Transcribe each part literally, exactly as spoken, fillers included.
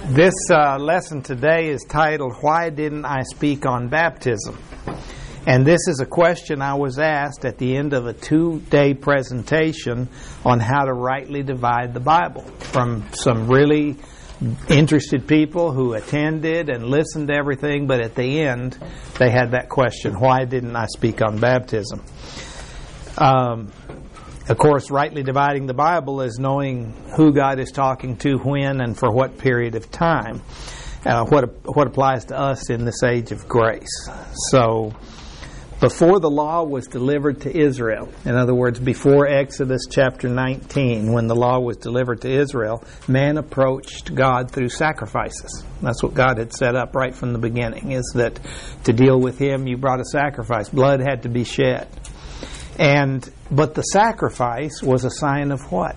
This uh, lesson today is titled, Why Didn't I Speak on Baptism? And this is a question I was asked at the end of a two-day presentation on how to rightly divide the Bible from some really interested people who attended and listened to everything, but at the end they had that question, why didn't I speak on baptism? Um, of course, rightly dividing the Bible is knowing who God is talking to, when, and for what period of time. Uh, what what applies to us in this age of grace. So, before the law was delivered to Israel, in other words, before Exodus chapter nineteen, when the law was delivered to Israel, man approached God through sacrifices. That's what God had set up right from the beginning, is that to deal with Him, you brought a sacrifice. Blood had to be shed. And but the sacrifice was a sign of what?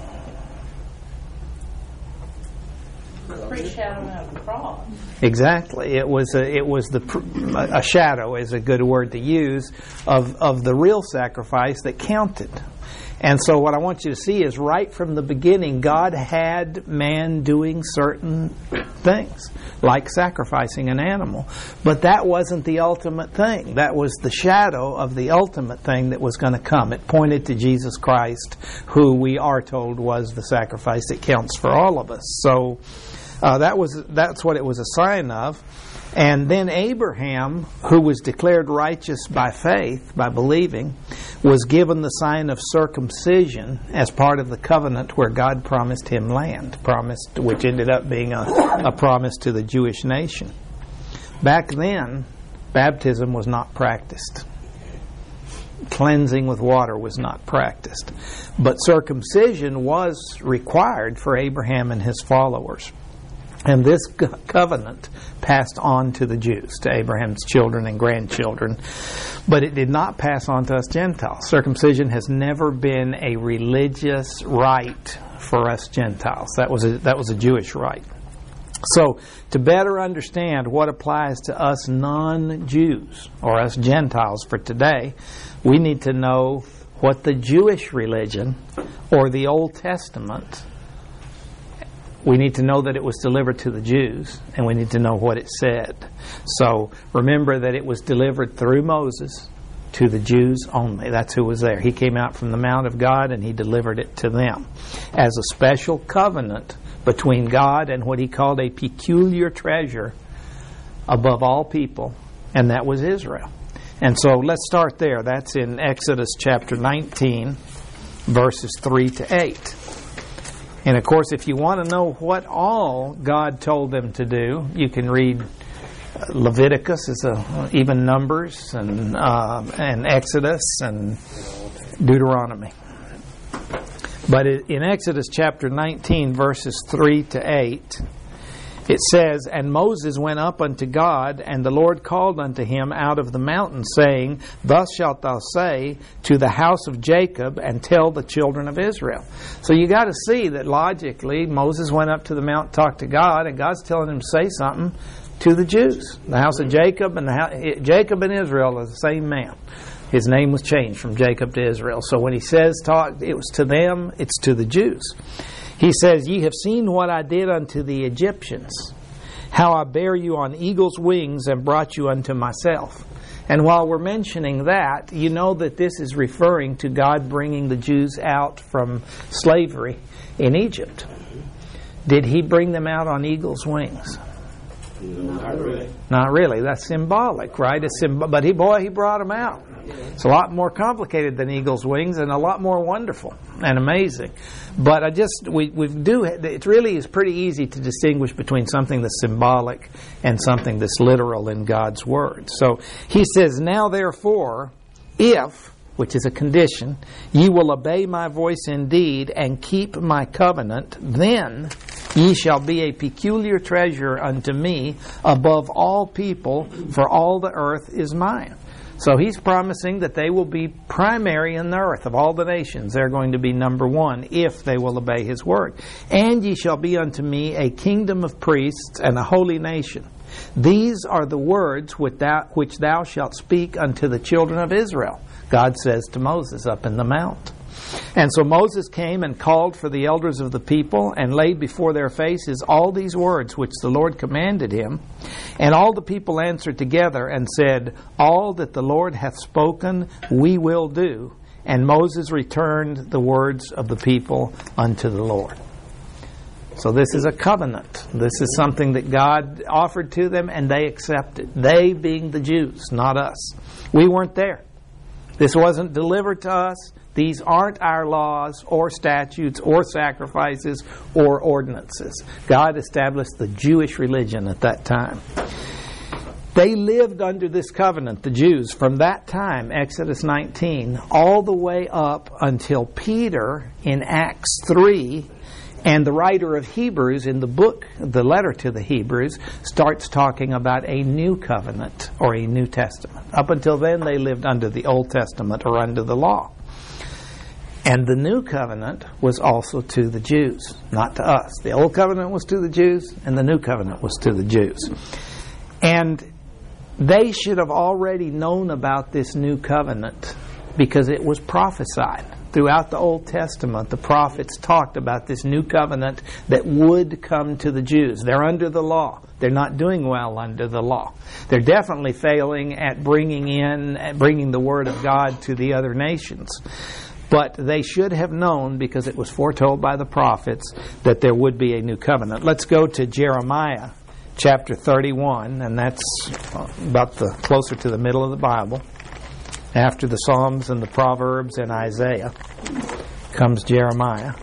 Foreshadowing of the cross. Exactly. It was a, it was the a shadow is a good word to use of of the real sacrifice that counted. And so what I want you to see is right from the beginning, God had man doing certain things, like sacrificing an animal. But that wasn't the ultimate thing. That was the shadow of the ultimate thing that was going to come. It pointed to Jesus Christ, who we are told was the sacrifice that counts for all of us. So uh, that was that's what it was a sign of. And then Abraham, who was declared righteous by faith, by believing, was given the sign of circumcision as part of the covenant where God promised him land, promised, which ended up being a, a promise to the Jewish nation. Back then, baptism was not practiced. Cleansing with water was not practiced. But circumcision was required for Abraham and his followers. And this covenant passed on to the Jews, to Abraham's children and grandchildren. But it did not pass on to us Gentiles. Circumcision has never been a religious rite for us Gentiles. That was a, that was a Jewish rite. So, to better understand what applies to us non-Jews, or us Gentiles for today, we need to know what the Jewish religion, or the Old Testament, we need to know that it was delivered to the Jews, and we need to know what it said. So remember that it was delivered through Moses to the Jews only. That's who was there. He came out from the Mount of God and he delivered it to them as a special covenant between God and what he called a peculiar treasure above all people, and that was Israel. And so let's start there. That's in Exodus chapter nineteen, verses three to eight. And of course, if you want to know what all God told them to do, you can read Leviticus, is a, even Numbers, and uh, and Exodus, and Deuteronomy. But in Exodus chapter nineteen, verses three to eight, it says, And Moses went up unto God, and the Lord called unto him out of the mountain, saying, Thus shalt thou say to the house of Jacob, and tell the children of Israel. So you got to see that logically, Moses went up to the mountain, talked to God, and God's telling him to say something to the Jews. The house of Jacob and the house, Jacob and Israel are the same man. His name was changed from Jacob to Israel. So when he says talk, it was to them, it's to the Jews. He says, Ye have seen what I did unto the Egyptians, how I bare you on eagle's wings and brought you unto myself. And while we're mentioning that, you know that this is referring to God bringing the Jews out from slavery in Egypt. Did He bring them out on eagle's wings? Not really. Not really. That's symbolic, right? It's symb- but he, boy, He brought them out. It's a lot more complicated than eagle's wings, and a lot more wonderful and amazing. But I just we we do it really is pretty easy to distinguish between something that's symbolic and something that's literal in God's Word. So He says, Now therefore, if, which is a condition, ye will obey my voice indeed and keep my covenant, then ye shall be a peculiar treasure unto me above all people, for all the earth is mine. So He's promising that they will be primary in the earth. Of all the nations, they're going to be number one if they will obey His word. And ye shall be unto me a kingdom of priests and a holy nation. These are the words which thou, which thou shalt speak unto the children of Israel. God says to Moses up in the mount. And so Moses came and called for the elders of the people and laid before their faces all these words which the Lord commanded him. And all the people answered together and said, All that the Lord hath spoken we will do. And Moses returned the words of the people unto the Lord. So this is a covenant. This is something that God offered to them and they accepted. They being the Jews, not us. We weren't there. This wasn't delivered to us. These aren't our laws or statutes or sacrifices or ordinances. God established the Jewish religion at that time. They lived under this covenant, the Jews, from that time, Exodus nineteen, all the way up until Peter in Acts three, and the writer of Hebrews in the book, the letter to the Hebrews, starts talking about a new covenant or a New Testament. Up until then, they lived under the Old Testament or under the law. And the new covenant was also to the Jews, not to us. The old covenant was to the Jews, and the new covenant was to the Jews. And they should have already known about this new covenant because it was prophesied. Throughout the Old Testament, the prophets talked about this new covenant that would come to the Jews. They're under the law. They're not doing well under the law. They're definitely failing at bringing in, at bringing the Word of God to the other nations. But they should have known, because it was foretold by the prophets, that there would be a new covenant. Let's go to Jeremiah chapter thirty-one, and that's about the closer to the middle of the Bible. After the Psalms and the Proverbs and Isaiah comes Jeremiah.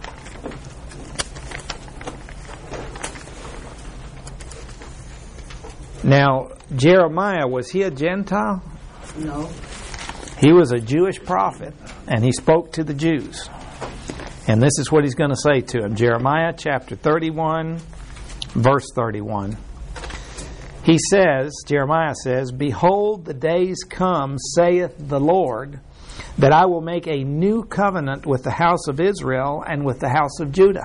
Now, Jeremiah, was he a Gentile? No. He was a Jewish prophet, and he spoke to the Jews. And this is what he's going to say to them. Jeremiah chapter thirty-one, verse thirty-one. He says, Jeremiah says, Behold, the days come, saith the Lord, that I will make a new covenant with the house of Israel and with the house of Judah.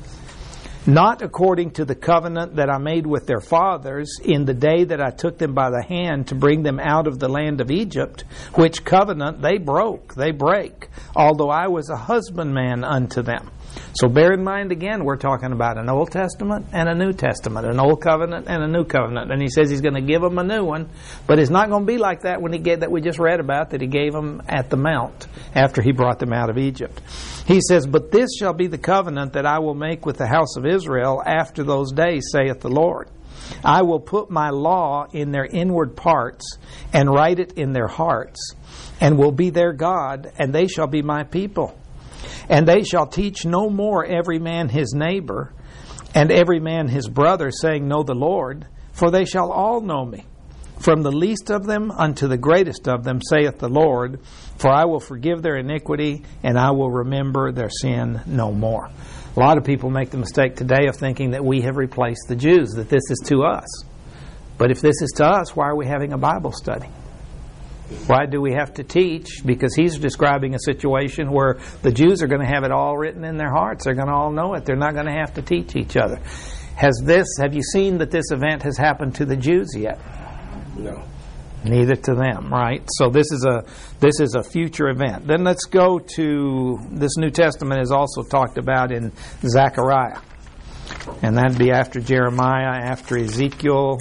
Not according to the covenant that I made with their fathers in the day that I took them by the hand to bring them out of the land of Egypt, which covenant they broke, they break, although I was a husbandman unto them. So bear in mind again, we're talking about an Old Testament and a New Testament, an Old Covenant and a New Covenant. And he says he's going to give them a new one, but it's not going to be like that when he gave, that we just read about, that he gave them at the mount after he brought them out of Egypt. He says, But this shall be the covenant that I will make with the house of Israel after those days, saith the Lord. I will put my law in their inward parts and write it in their hearts, and will be their God, and they shall be my people. And they shall teach no more every man his neighbor, and every man his brother, saying, Know the Lord, for they shall all know me, from the least of them unto the greatest of them, saith the Lord, for I will forgive their iniquity, and I will remember their sin no more. A lot of people make the mistake today of thinking that we have replaced the Jews, that this is to us. But if this is to us, why are we having a Bible study? Why do we have to teach? Because he's describing a situation where the Jews are going to have it all written in their hearts. They're going to all know it. They're not going to have to teach each other. Has this? Have you seen that this event has happened to the Jews yet? No. Neither to them, right? So this is a this is a future event. Then let's go to, this New Testament is also talked about in Zechariah. And that'd be after Jeremiah, after Ezekiel,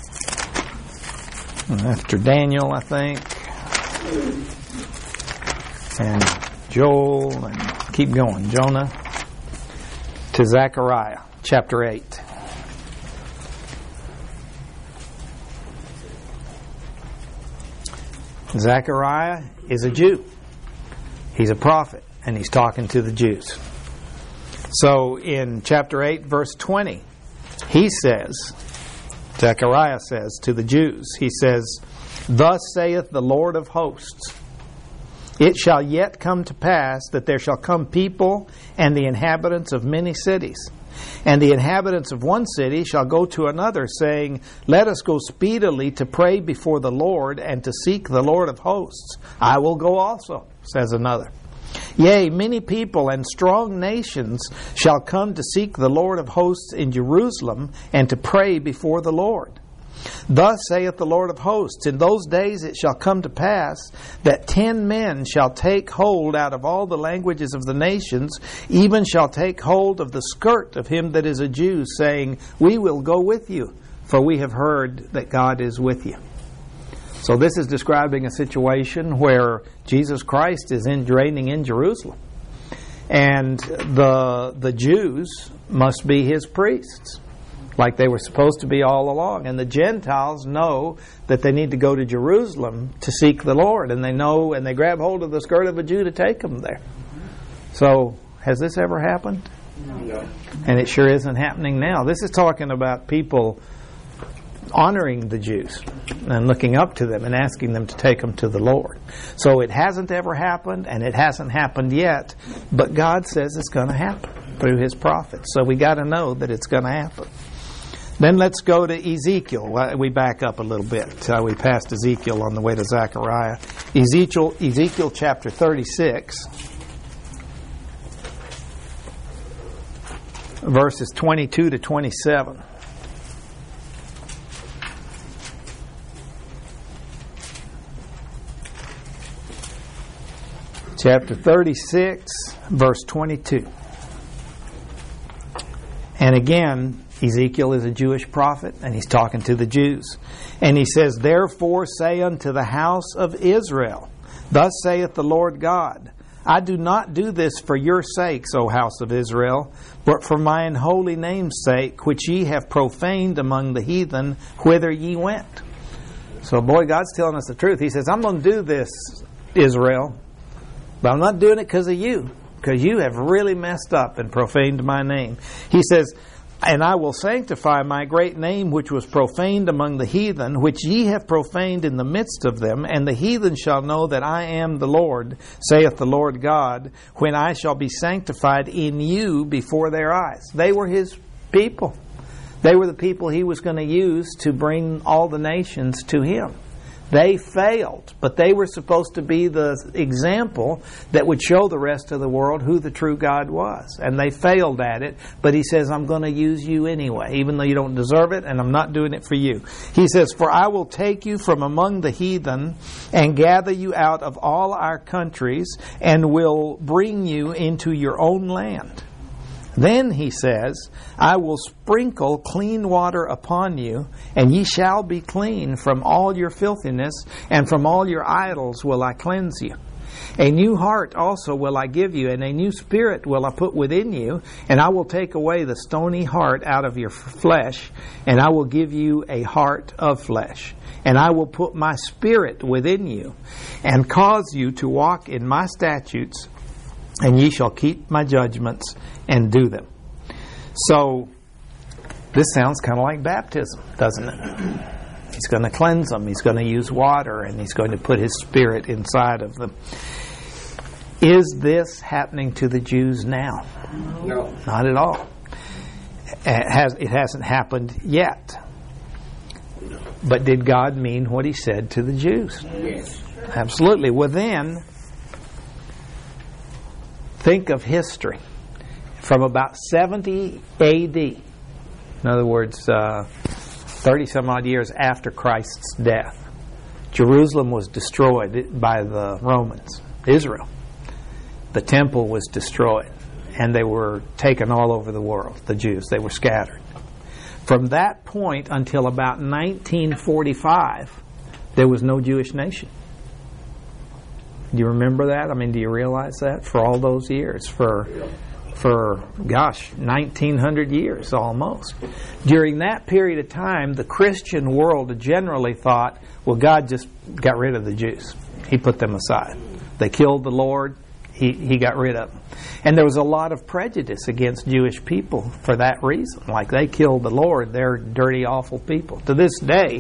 after Daniel, I think, and Joel, and keep going, Jonah, to Zechariah, chapter eight. Zechariah is a Jew. He's a prophet, and he's talking to the Jews. So in chapter eight, verse twenty, he says, Zechariah says to the Jews, he says, Thus saith the Lord of hosts, It shall yet come to pass that there shall come people and the inhabitants of many cities. And the inhabitants of one city shall go to another, saying, Let us go speedily to pray before the Lord and to seek the Lord of hosts. I will go also, says another. Yea, many people and strong nations shall come to seek the Lord of hosts in Jerusalem and to pray before the Lord. Thus saith the Lord of hosts, in those days it shall come to pass that ten men shall take hold out of all the languages of the nations, even shall take hold of the skirt of him that is a Jew, saying, we will go with you, for we have heard that God is with you. So this is describing a situation where Jesus Christ is in, reigning in Jerusalem. And the the Jews must be his priests, like they were supposed to be all along. And the Gentiles know that they need to go to Jerusalem to seek the Lord. And they know, and they grab hold of the skirt of a Jew to take them there. So, has this ever happened? No. And it sure isn't happening now. This is talking about people honoring the Jews and looking up to them and asking them to take them to the Lord. So it hasn't ever happened, and it hasn't happened yet, but God says it's going to happen through his prophets. So we got to know that it's going to happen. Then let's go to Ezekiel. We back up a little bit. Uh, we passed Ezekiel on the way to Zechariah. Ezekiel, Ezekiel chapter thirty-six, verses twenty-two to twenty-seven. Chapter thirty-six, verse twenty-two. And again, Ezekiel is a Jewish prophet, and he's talking to the Jews. And he says, therefore say unto the house of Israel, thus saith the Lord God, I do not do this for your sakes, O house of Israel, but for mine holy name's sake, which ye have profaned among the heathen, whither ye went. So, boy, God's telling us the truth. He says, I'm going to do this, Israel, but I'm not doing it because of you, because you have really messed up and profaned my name. He says, and I will sanctify my great name which was profaned among the heathen, which ye have profaned in the midst of them, and the heathen shall know that I am the Lord, saith the Lord God, when I shall be sanctified in you before their eyes. They were his people. They were the people he was going to use to bring all the nations to him. They failed, but they were supposed to be the example that would show the rest of the world who the true God was. And they failed at it, but he says, I'm going to use you anyway, even though you don't deserve it, and I'm not doing it for you. He says, for I will take you from among the heathen and gather you out of all our countries and will bring you into your own land. Then, he says, I will sprinkle clean water upon you, and ye shall be clean from all your filthiness, and from all your idols will I cleanse you. A new heart also will I give you, and a new spirit will I put within you, and I will take away the stony heart out of your flesh, and I will give you a heart of flesh. And I will put my spirit within you, and cause you to walk in my statutes, and ye shall keep my judgments and do them. So, this sounds kind of like baptism, doesn't it? He's going to cleanse them. He's going to use water, and he's going to put his spirit inside of them. Is this happening to the Jews now? No. Not at all. It, has, it hasn't happened yet. But did God mean what he said to the Jews? Yes. Absolutely. Well, then, think of history. From about seventy A D, in other words, uh, thirty some odd years after Christ's death, Jerusalem was destroyed by the Romans, Israel. The temple was destroyed, and they were taken all over the world, the Jews. They were scattered. From that point until about nineteen forty-five, there was no Jewish nation. Do you remember that? I mean, do you realize that? For all those years, for... for, gosh, nineteen hundred years almost. During that period of time, the Christian world generally thought, well, God just got rid of the Jews. He put them aside. They killed the Lord. He, he got rid of them. And there was a lot of prejudice against Jewish people for that reason. Like, they killed the Lord. They're dirty, awful people. To this day,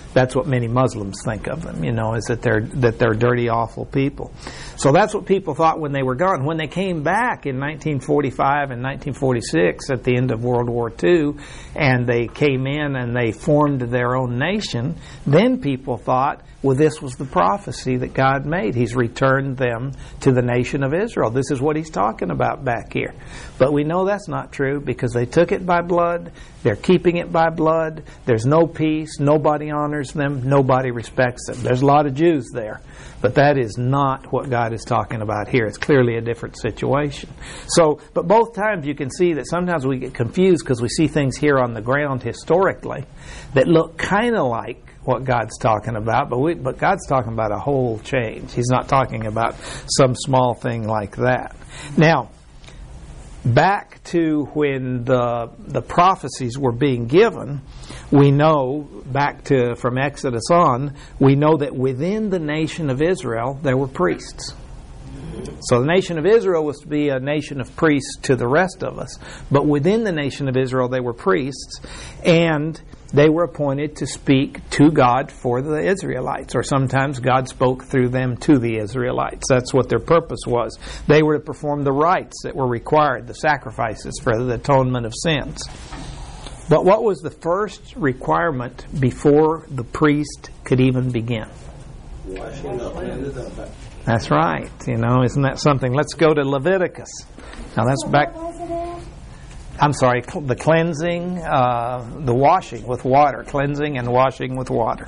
That's what many Muslims think of them, you know, is that they're that they're dirty, awful people. So that's what people thought when they were gone. When they came back in nineteen forty-five and nineteen forty-six at the end of World War Two, and they came in and they formed their own nation, then people thought, well, this was the prophecy that God made. He's returned them to the nation of Israel. This is what he's talking about back here. But we know that's not true because they took it by blood. They're keeping it by blood. There's no peace. Nobody honors them. Nobody respects them. There's a lot of Jews there. But that is not what God is talking about here. It's clearly a different situation. So, but both times you can see that sometimes we get confused because we see things here on the ground historically that look kind of like what God's talking about, but we, but God's talking about a whole change. He's not talking about some small thing like that. Now, back to when the the prophecies were being given, we know, back to from Exodus on, we know that within the nation of Israel there were priests. So the nation of Israel was to be a nation of priests to the rest of us, but within the nation of Israel they were priests, and they were appointed to speak to God for the Israelites, or sometimes God spoke through them to the Israelites. That's what their purpose was. They were to perform the rites that were required, the sacrifices for the atonement of sins. But what was the first requirement before the priest could even begin? Washing up and the That's right. You know, isn't that something? Let's go to Leviticus. Now that's back... I'm sorry, cl- the cleansing, uh, the washing with water, cleansing and washing with water.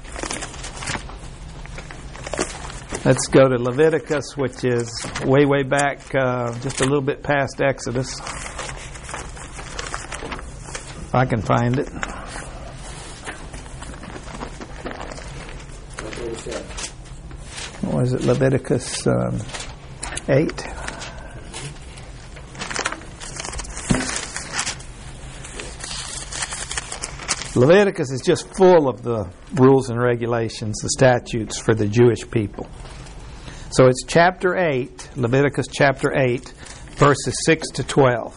Let's go to Leviticus, which is way, way back, uh, just a little bit past Exodus. If I can find it. What was it, Leviticus um, eight? Leviticus is just full of the rules and regulations, the statutes for the Jewish people. So it's chapter eight, Leviticus chapter eight, verses six to twelve.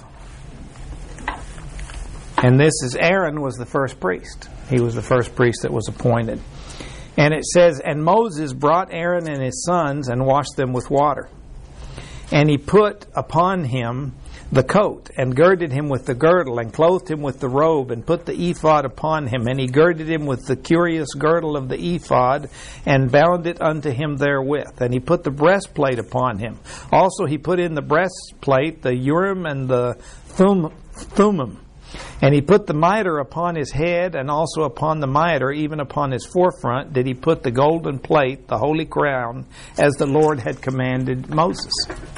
And this is Aaron was the first priest. He was the first priest that was appointed. And it says, "And Moses brought Aaron and his sons and washed them with water. And he put upon him the coat, and girded him with the girdle, and clothed him with the robe, and put the ephod upon him. And he girded him with the curious girdle of the ephod, and bound it unto him therewith. And he put the breastplate upon him. Also he put in the breastplate the Urim and the Thum- Thummim. And he put the mitre upon his head, and also upon the mitre, even upon his forefront, did he put the golden plate, the holy crown, as the Lord had commanded Moses.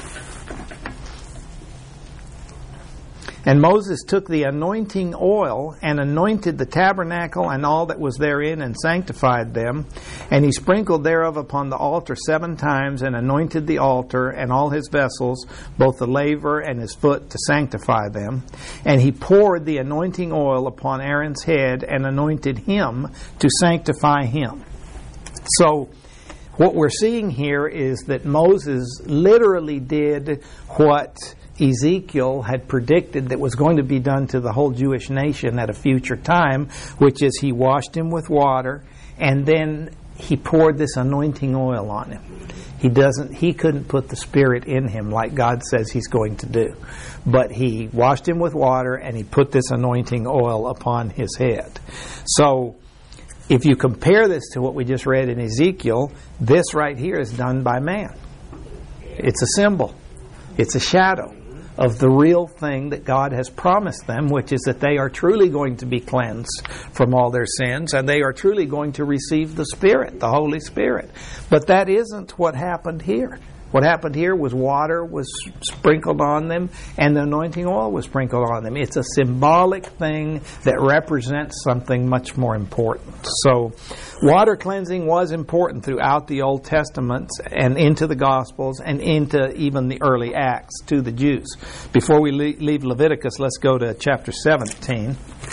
And Moses took the anointing oil and anointed the tabernacle and all that was therein, and sanctified them. And he sprinkled thereof upon the altar seven times, and anointed the altar and all his vessels, both the laver and his foot, to sanctify them. And he poured the anointing oil upon Aaron's head, and anointed him to sanctify him." So what we're seeing here is that Moses literally did what Ezekiel had predicted that was going to be done to the whole Jewish nation at a future time, which is he washed him with water, and then he poured this anointing oil on him. He doesn't he couldn't put the Spirit in him like God says he's going to do. But he washed him with water, and he put this anointing oil upon his head. So if you compare this to what we just read in Ezekiel, this right here is done by man. It's a symbol. It's a shadow of the real thing that God has promised them, which is that they are truly going to be cleansed from all their sins, and they are truly going to receive the Spirit, the Holy Spirit. But that isn't what happened here. What happened here was water was sprinkled on them, and the anointing oil was sprinkled on them. It's a symbolic thing that represents something much more important. So water cleansing was important throughout the Old Testament and into the Gospels and into even the early Acts to the Jews. Before we leave Leviticus, let's go to chapter seventeen.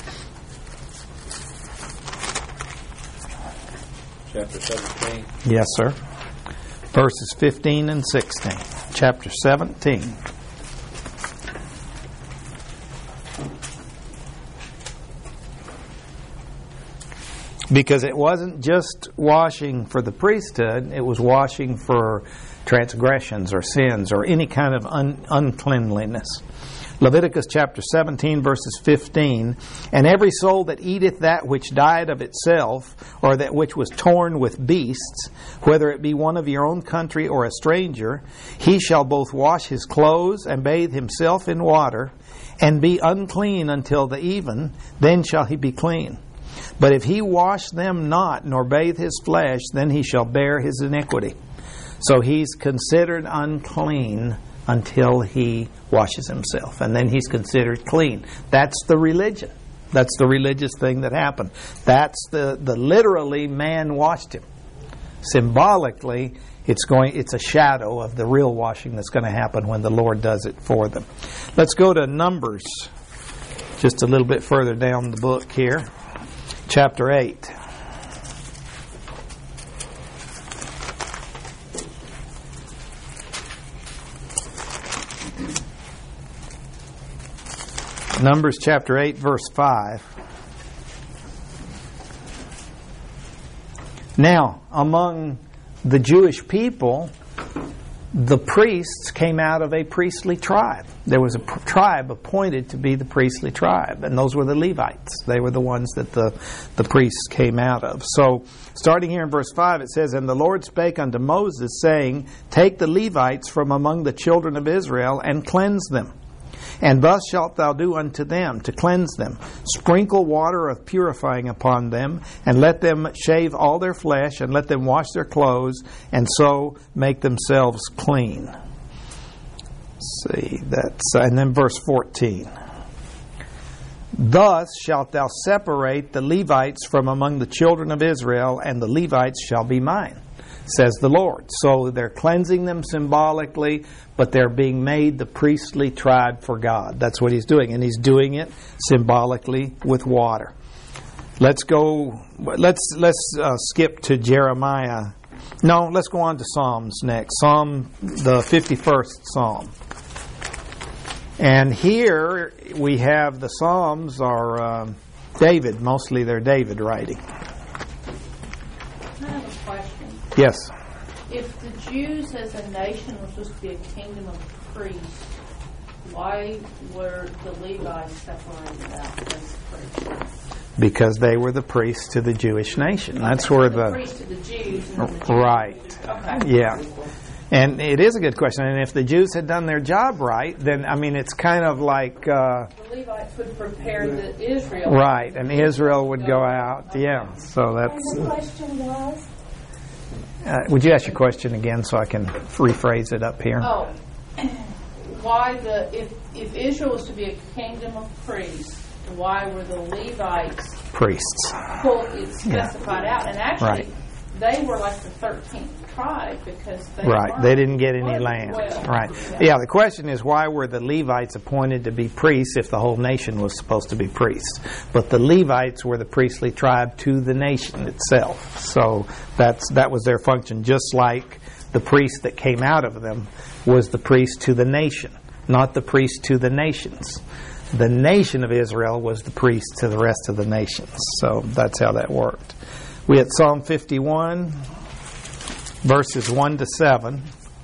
Chapter seventeen. Yes, sir. Verses fifteen and sixteen. Chapter seventeen. Because it wasn't just washing for the priesthood, it was washing for transgressions or sins or any kind of un- uncleanliness. Leviticus chapter seventeen, verses fifteen, and every soul that eateth that which died of itself, or that which was torn with beasts, whether it be one of your own country or a stranger, he shall both wash his clothes and bathe himself in water, and be unclean until the even, then shall he be clean. But if he wash them not, nor bathe his flesh, then he shall bear his iniquity. So he's considered unclean until he washes himself, and then he's considered clean. That's the religion. That's the religious thing that happened. That's the, the literally man washed him. Symbolically, it's going. It's a shadow of the real washing that's going to happen when the Lord does it for them. Let's go to Numbers, just a little bit further down the book here, chapter eight. Numbers chapter eight, verse five. Now, among the Jewish people, the priests came out of a priestly tribe. There was a pr- tribe appointed to be the priestly tribe, and those were the Levites. They were the ones that the, the priests came out of. So, starting here in verse five, it says, And the Lord spake unto Moses, saying, Take the Levites from among the children of Israel, and cleanse them. And thus shalt thou do unto them, to cleanse them. Sprinkle water of purifying upon them, and let them shave all their flesh, and let them wash their clothes, and so make themselves clean. Let's see, that's, and then verse fourteen. Thus shalt thou separate the Levites from among the children of Israel, and the Levites shall be mine, says the Lord. So they're cleansing them symbolically, but they're being made the priestly tribe for God. That's what he's doing, and he's doing it symbolically with water. Let's go. Let's let's uh, skip to Jeremiah. No, let's go on to Psalms next. Psalm, the fifty-first Psalm. And here we have the Psalms are uh, David. Mostly they're David writing. I have a question. Yes. If the Jews as a nation were supposed to be a kingdom of priests, why were the Levites separated out as priests? Because they were the priests to the Jewish nation. That's where the, the priests to the Jews. And the Jews. Right. Okay. Yeah. And it is a good question. And if the Jews had done their job right, then, I mean, it's kind of like... Uh, the Levites would prepare the Israel. Right, and Israel would go out. Yeah, so that's... And the question was? Uh, would you ask your question again so I can rephrase it up here? Oh. Why the... If, if Israel was to be a kingdom of priests, why were the Levites... Priests. Pull, it's specified Yeah. out. And actually... Right. They were like the thirteenth tribe because they Right, they didn't get any land. Well. Right. Yeah, the question is why were the Levites appointed to be priests if the whole nation was supposed to be priests? But the Levites were the priestly tribe to the nation itself. So that's that was their function, just like the priest that came out of them was the priest to the nation, not the priest to the nations. The nation of Israel was the priest to the rest of the nations. So that's how that worked. We had Psalm fifty-one, verses one to seven.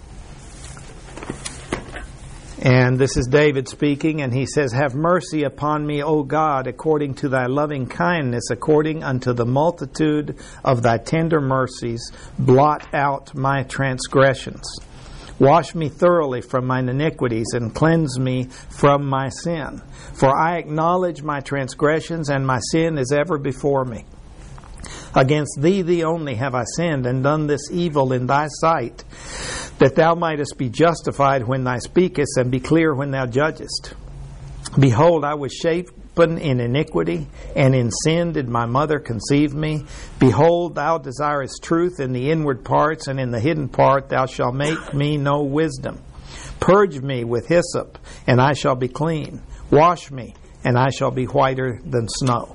And this is David speaking, and he says, Have mercy upon me, O God, according to thy loving kindness, according unto the multitude of thy tender mercies, blot out my transgressions. Wash me thoroughly from mine iniquities, and cleanse me from my sin. For I acknowledge my transgressions, and my sin is ever before me. Against thee, thee only, have I sinned, and done this evil in thy sight, that thou mightest be justified when thou speakest, and be clear when thou judgest. Behold, I was shapen in iniquity, and in sin did my mother conceive me. Behold, thou desirest truth in the inward parts, and in the hidden part thou shalt make me know wisdom. Purge me with hyssop, and I shall be clean. Wash me, and I shall be whiter than snow.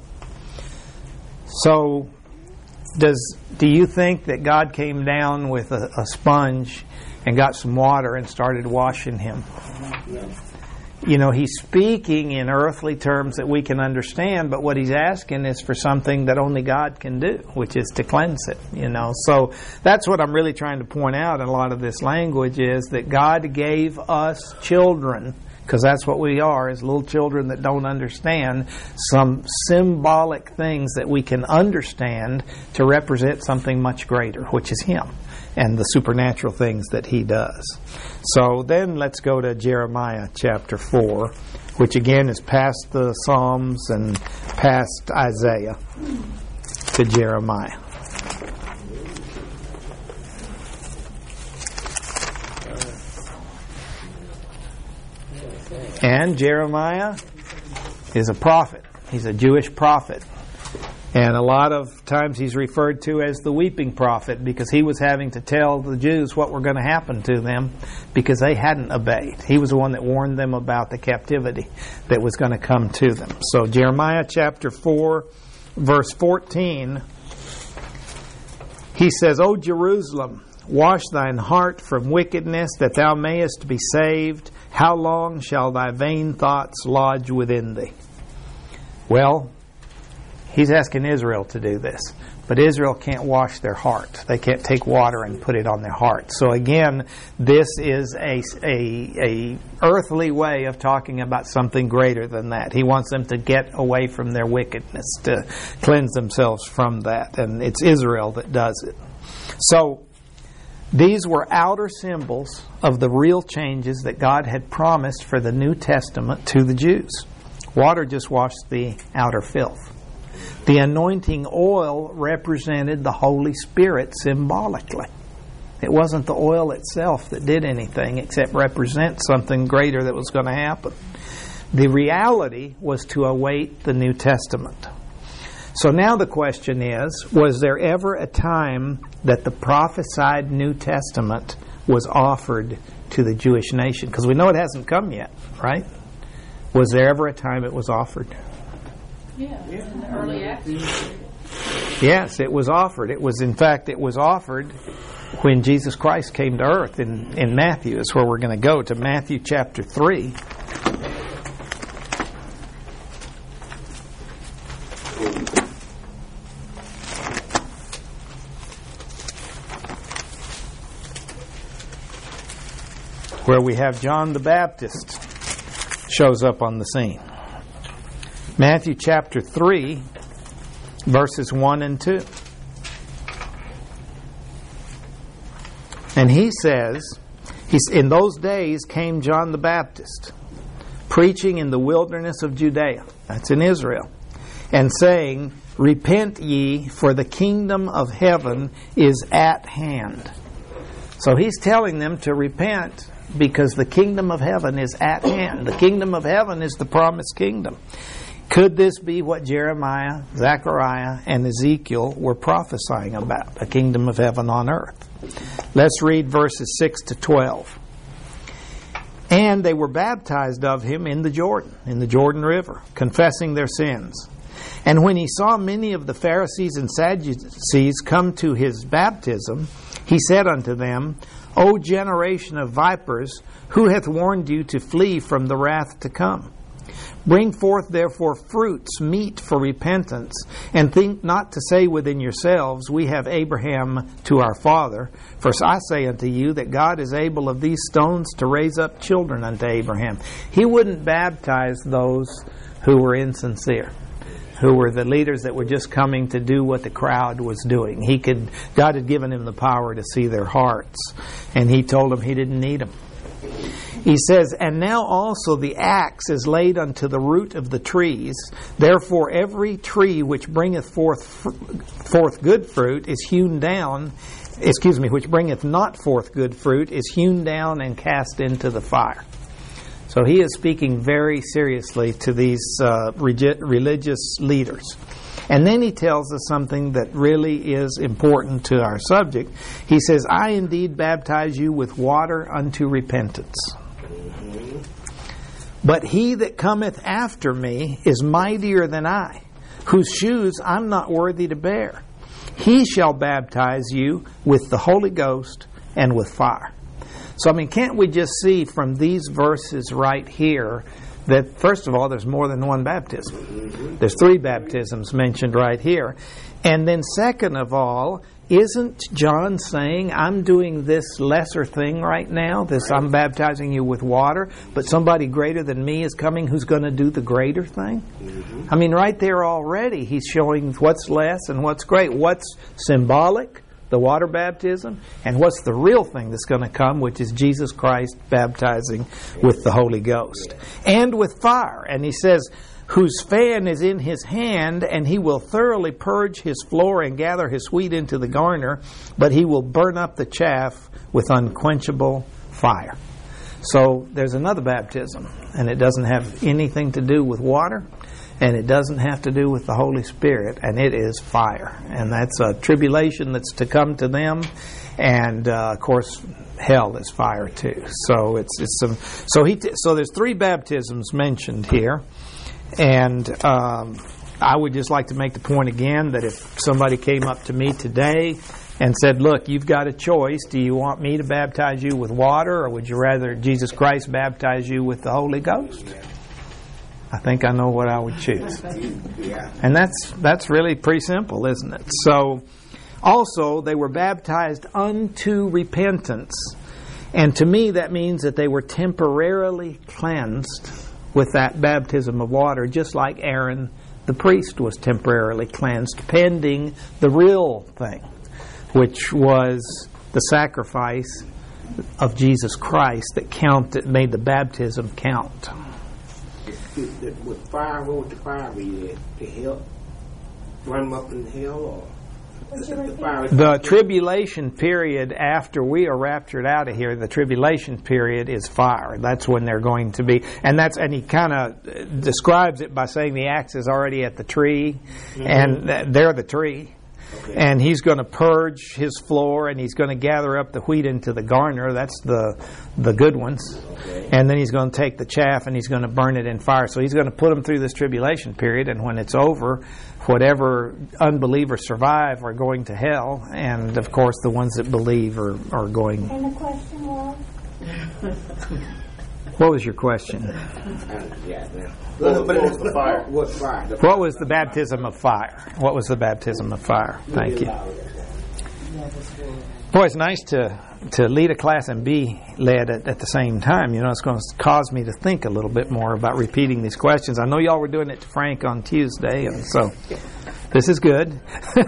So, does do you think that God came down with a, a sponge and got some water and started washing him? you know, he's speaking in earthly terms that we can understand, but what he's asking is for something that only God can do, which is to cleanse it, you know. So that's what I'm really trying to point out in a lot of this language, is that God gave us children, because that's what we are, as little children that don't understand, some symbolic things that we can understand to represent something much greater, which is Him and the supernatural things that He does. So then let's go to Jeremiah chapter four, which again is past the Psalms and past Isaiah, to Jeremiah. And Jeremiah is a prophet. He's a Jewish prophet. And a lot of times he's referred to as the weeping prophet, because he was having to tell the Jews what were going to happen to them because they hadn't obeyed. He was the one that warned them about the captivity that was going to come to them. So Jeremiah chapter four, verse fourteen, he says, O Jerusalem, wash thine heart from wickedness, that thou mayest be saved. How long shall thy vain thoughts lodge within thee? Well, he's asking Israel to do this. But Israel can't wash their heart. They can't take water and put it on their heart. So again, this is a, a, a earthly way of talking about something greater than that. He wants them to get away from their wickedness, to cleanse themselves from that. And it's Israel that does it. So these were outer symbols of the real changes that God had promised for the New Testament to the Jews. Water just washed the outer filth. The anointing oil represented the Holy Spirit symbolically. It wasn't the oil itself that did anything except represent something greater that was going to happen. The reality was to await the New Testament. So now the question is, was there ever a time that the prophesied New Testament was offered to the Jewish nation? Because we know it hasn't come yet, right? Was there ever a time it was offered? Yeah, in the early Acts. Yes, it was offered. It was, in fact, it was offered when Jesus Christ came to earth in, in Matthew. Is where we're going to go, to Matthew chapter three. Where we have John the Baptist shows up on the scene. Matthew chapter three, verses one and two. And he says, he's, in those days came John the Baptist, preaching in the wilderness of Judea, that's in Israel, and saying, Repent ye, for the kingdom of heaven is at hand. So he's telling them to repent, because the kingdom of heaven is at hand. The kingdom of heaven is the promised kingdom. Could this be what Jeremiah, Zechariah, and Ezekiel were prophesying about? A kingdom of heaven on earth. Let's read verses six to twelve. And they were baptized of him in the Jordan, in the Jordan River, confessing their sins. And when he saw many of the Pharisees and Sadducees come to his baptism, he said unto them, O generation of vipers, who hath warned you to flee from the wrath to come? Bring forth therefore fruits meet for repentance, and think not to say within yourselves, We have Abraham to our father. For I say unto you that God is able of these stones to raise up children unto Abraham. He wouldn't baptize those who were insincere, who were the leaders that were just coming to do what the crowd was doing. He could, God had given him the power to see their hearts, and he told them he didn't need them. He says, And now also the axe is laid unto the root of the trees. Therefore every tree which bringeth forth forth good fruit is hewn down, excuse me, which bringeth not forth good fruit is hewn down and cast into the fire. So he is speaking very seriously to these uh, regi- religious leaders. And then he tells us something that really is important to our subject. He says, I indeed baptize you with water unto repentance. But he that cometh after me is mightier than I, whose shoes I'm not worthy to bear. He shall baptize you with the Holy Ghost and with fire. So, I mean, can't we just see from these verses right here that, first of all, there's more than one baptism. There's three baptisms mentioned right here. And then second of all, isn't John saying, I'm doing this lesser thing right now, this I'm baptizing you with water, but somebody greater than me is coming who's going to do the greater thing? Mm-hmm. I mean, right there already, he's showing what's less and what's great, what's symbolic, the water baptism, and what's the real thing that's going to come, which is Jesus Christ baptizing with the Holy Ghost. And with fire. And he says, whose fan is in his hand, and he will thoroughly purge his floor and gather his wheat into the garner, but he will burn up the chaff with unquenchable fire. So there's another baptism, and it doesn't have anything to do with water, and it doesn't have to do with the Holy Spirit, and it is fire. And that's a tribulation that's to come to them, and uh, of course hell is fire too. So it's it's some so he t- so there's three baptisms mentioned here. And um, I would just like to make the point again that if somebody came up to me today and said, look, you've got a choice. Do you want me to baptize you with water, or would you rather Jesus Christ baptize you with the Holy Ghost? I think I know what I would choose. And that's that's really pretty simple, isn't it? So, also, they were baptized unto repentance. And to me, that means that they were temporarily cleansed with that baptism of water, just like Aaron the priest was temporarily cleansed, pending the real thing, which was the sacrifice of Jesus Christ that counted, made the baptism count. With fire, what would the fire be? To help run them up in hell, or the fire? The tribulation period after we are raptured out of here, the tribulation period is fire. That's when they're going to be, and that's and he kind of describes it by saying the axe is already at the tree, mm-hmm. and they're the tree. Okay. And he's going to purge his floor, and he's going to gather up the wheat into the garner. That's the the good ones. Okay. And then he's going to take the chaff, and he's going to burn it in fire. So he's going to put them through this tribulation period, and when it's over, whatever unbelievers survive are going to hell, and of course the ones that believe are, are going. And the question was? What was your question? What was the fire? What fire? What was the baptism of fire? What was the baptism of fire? Thank you. Boy, it's nice to to lead a class and be led at, at the same time. You know, it's going to cause me to think a little bit more about repeating these questions. I know y'all were doing it to Frank on Tuesday, and so this is good.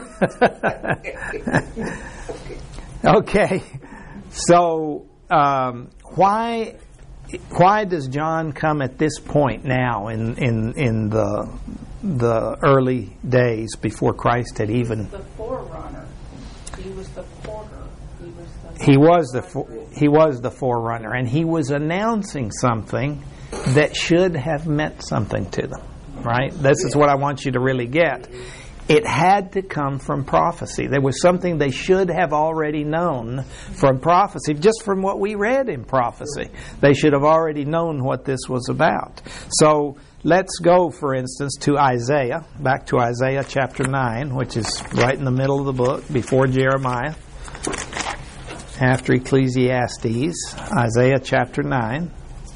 Okay, so um, why? Why does John come at this point now in, in, in the the early days before Christ had even... He was the forerunner. He was the porter. He was the... He was the, for, he was the forerunner, and he was announcing something that should have meant something to them, right? This is what I want you to really get. It had to come from prophecy. There was something they should have already known from prophecy, just from what we read in prophecy. They should have already known what this was about. So let's go, for instance, to Isaiah, back to Isaiah chapter nine, which is right in the middle of the book, before Jeremiah, after Ecclesiastes. Isaiah chapter nine.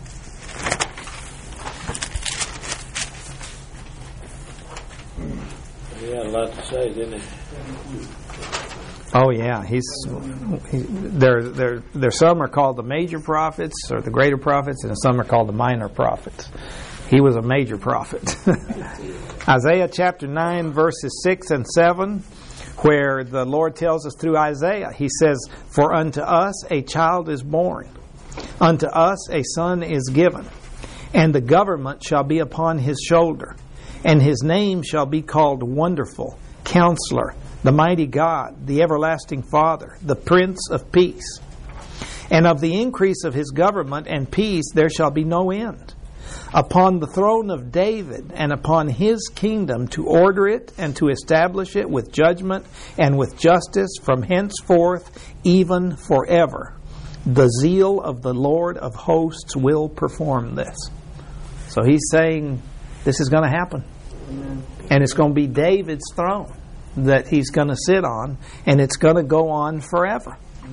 He had a lot to say, didn't he? Oh yeah, he's he, there. There, there. Some are called the major prophets or the greater prophets, and some are called the minor prophets. He was a major prophet. Isaiah chapter nine, verses six and seven, where the Lord tells us through Isaiah, He says, "For unto us a child is born, unto us a son is given, and the government shall be upon His shoulder. And His name shall be called Wonderful, Counselor, the Mighty God, the Everlasting Father, the Prince of Peace. And of the increase of His government and peace there shall be no end. Upon the throne of David and upon His kingdom, to order it and to establish it with judgment and with justice from henceforth, even forever. The zeal of the Lord of hosts will perform this." So He's saying this is going to happen. Amen. And it's going to be David's throne that He's going to sit on, and it's going to go on forever.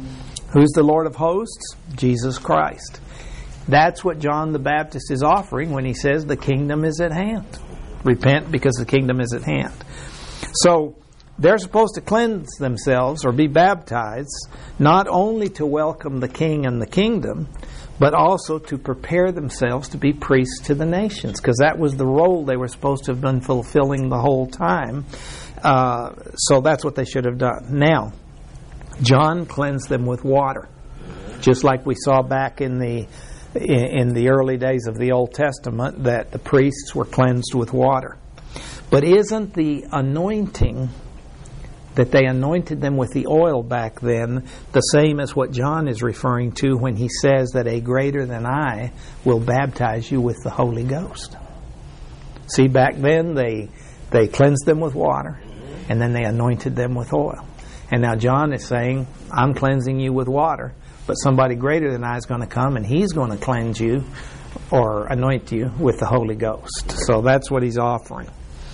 Who's the Lord of hosts? Jesus Christ. That's what John the Baptist is offering when he says the kingdom is at hand. Repent because the kingdom is at hand. So they're supposed to cleanse themselves or be baptized, not only to welcome the king and the kingdom, but also to prepare themselves to be priests to the nations, because that was the role they were supposed to have been fulfilling the whole time. Uh, so that's what they should have done. Now, John cleansed them with water, just like we saw back in the in the early days of the Old Testament, that the priests were cleansed with water. But isn't the anointing that they anointed them with the oil back then the same as what John is referring to when he says that a greater than I will baptize you with the Holy Ghost? See, back then they they cleansed them with water, and then they anointed them with oil. And now John is saying, I'm cleansing you with water, but somebody greater than I is going to come, and he's going to cleanse you or anoint you with the Holy Ghost. So that's what he's offering.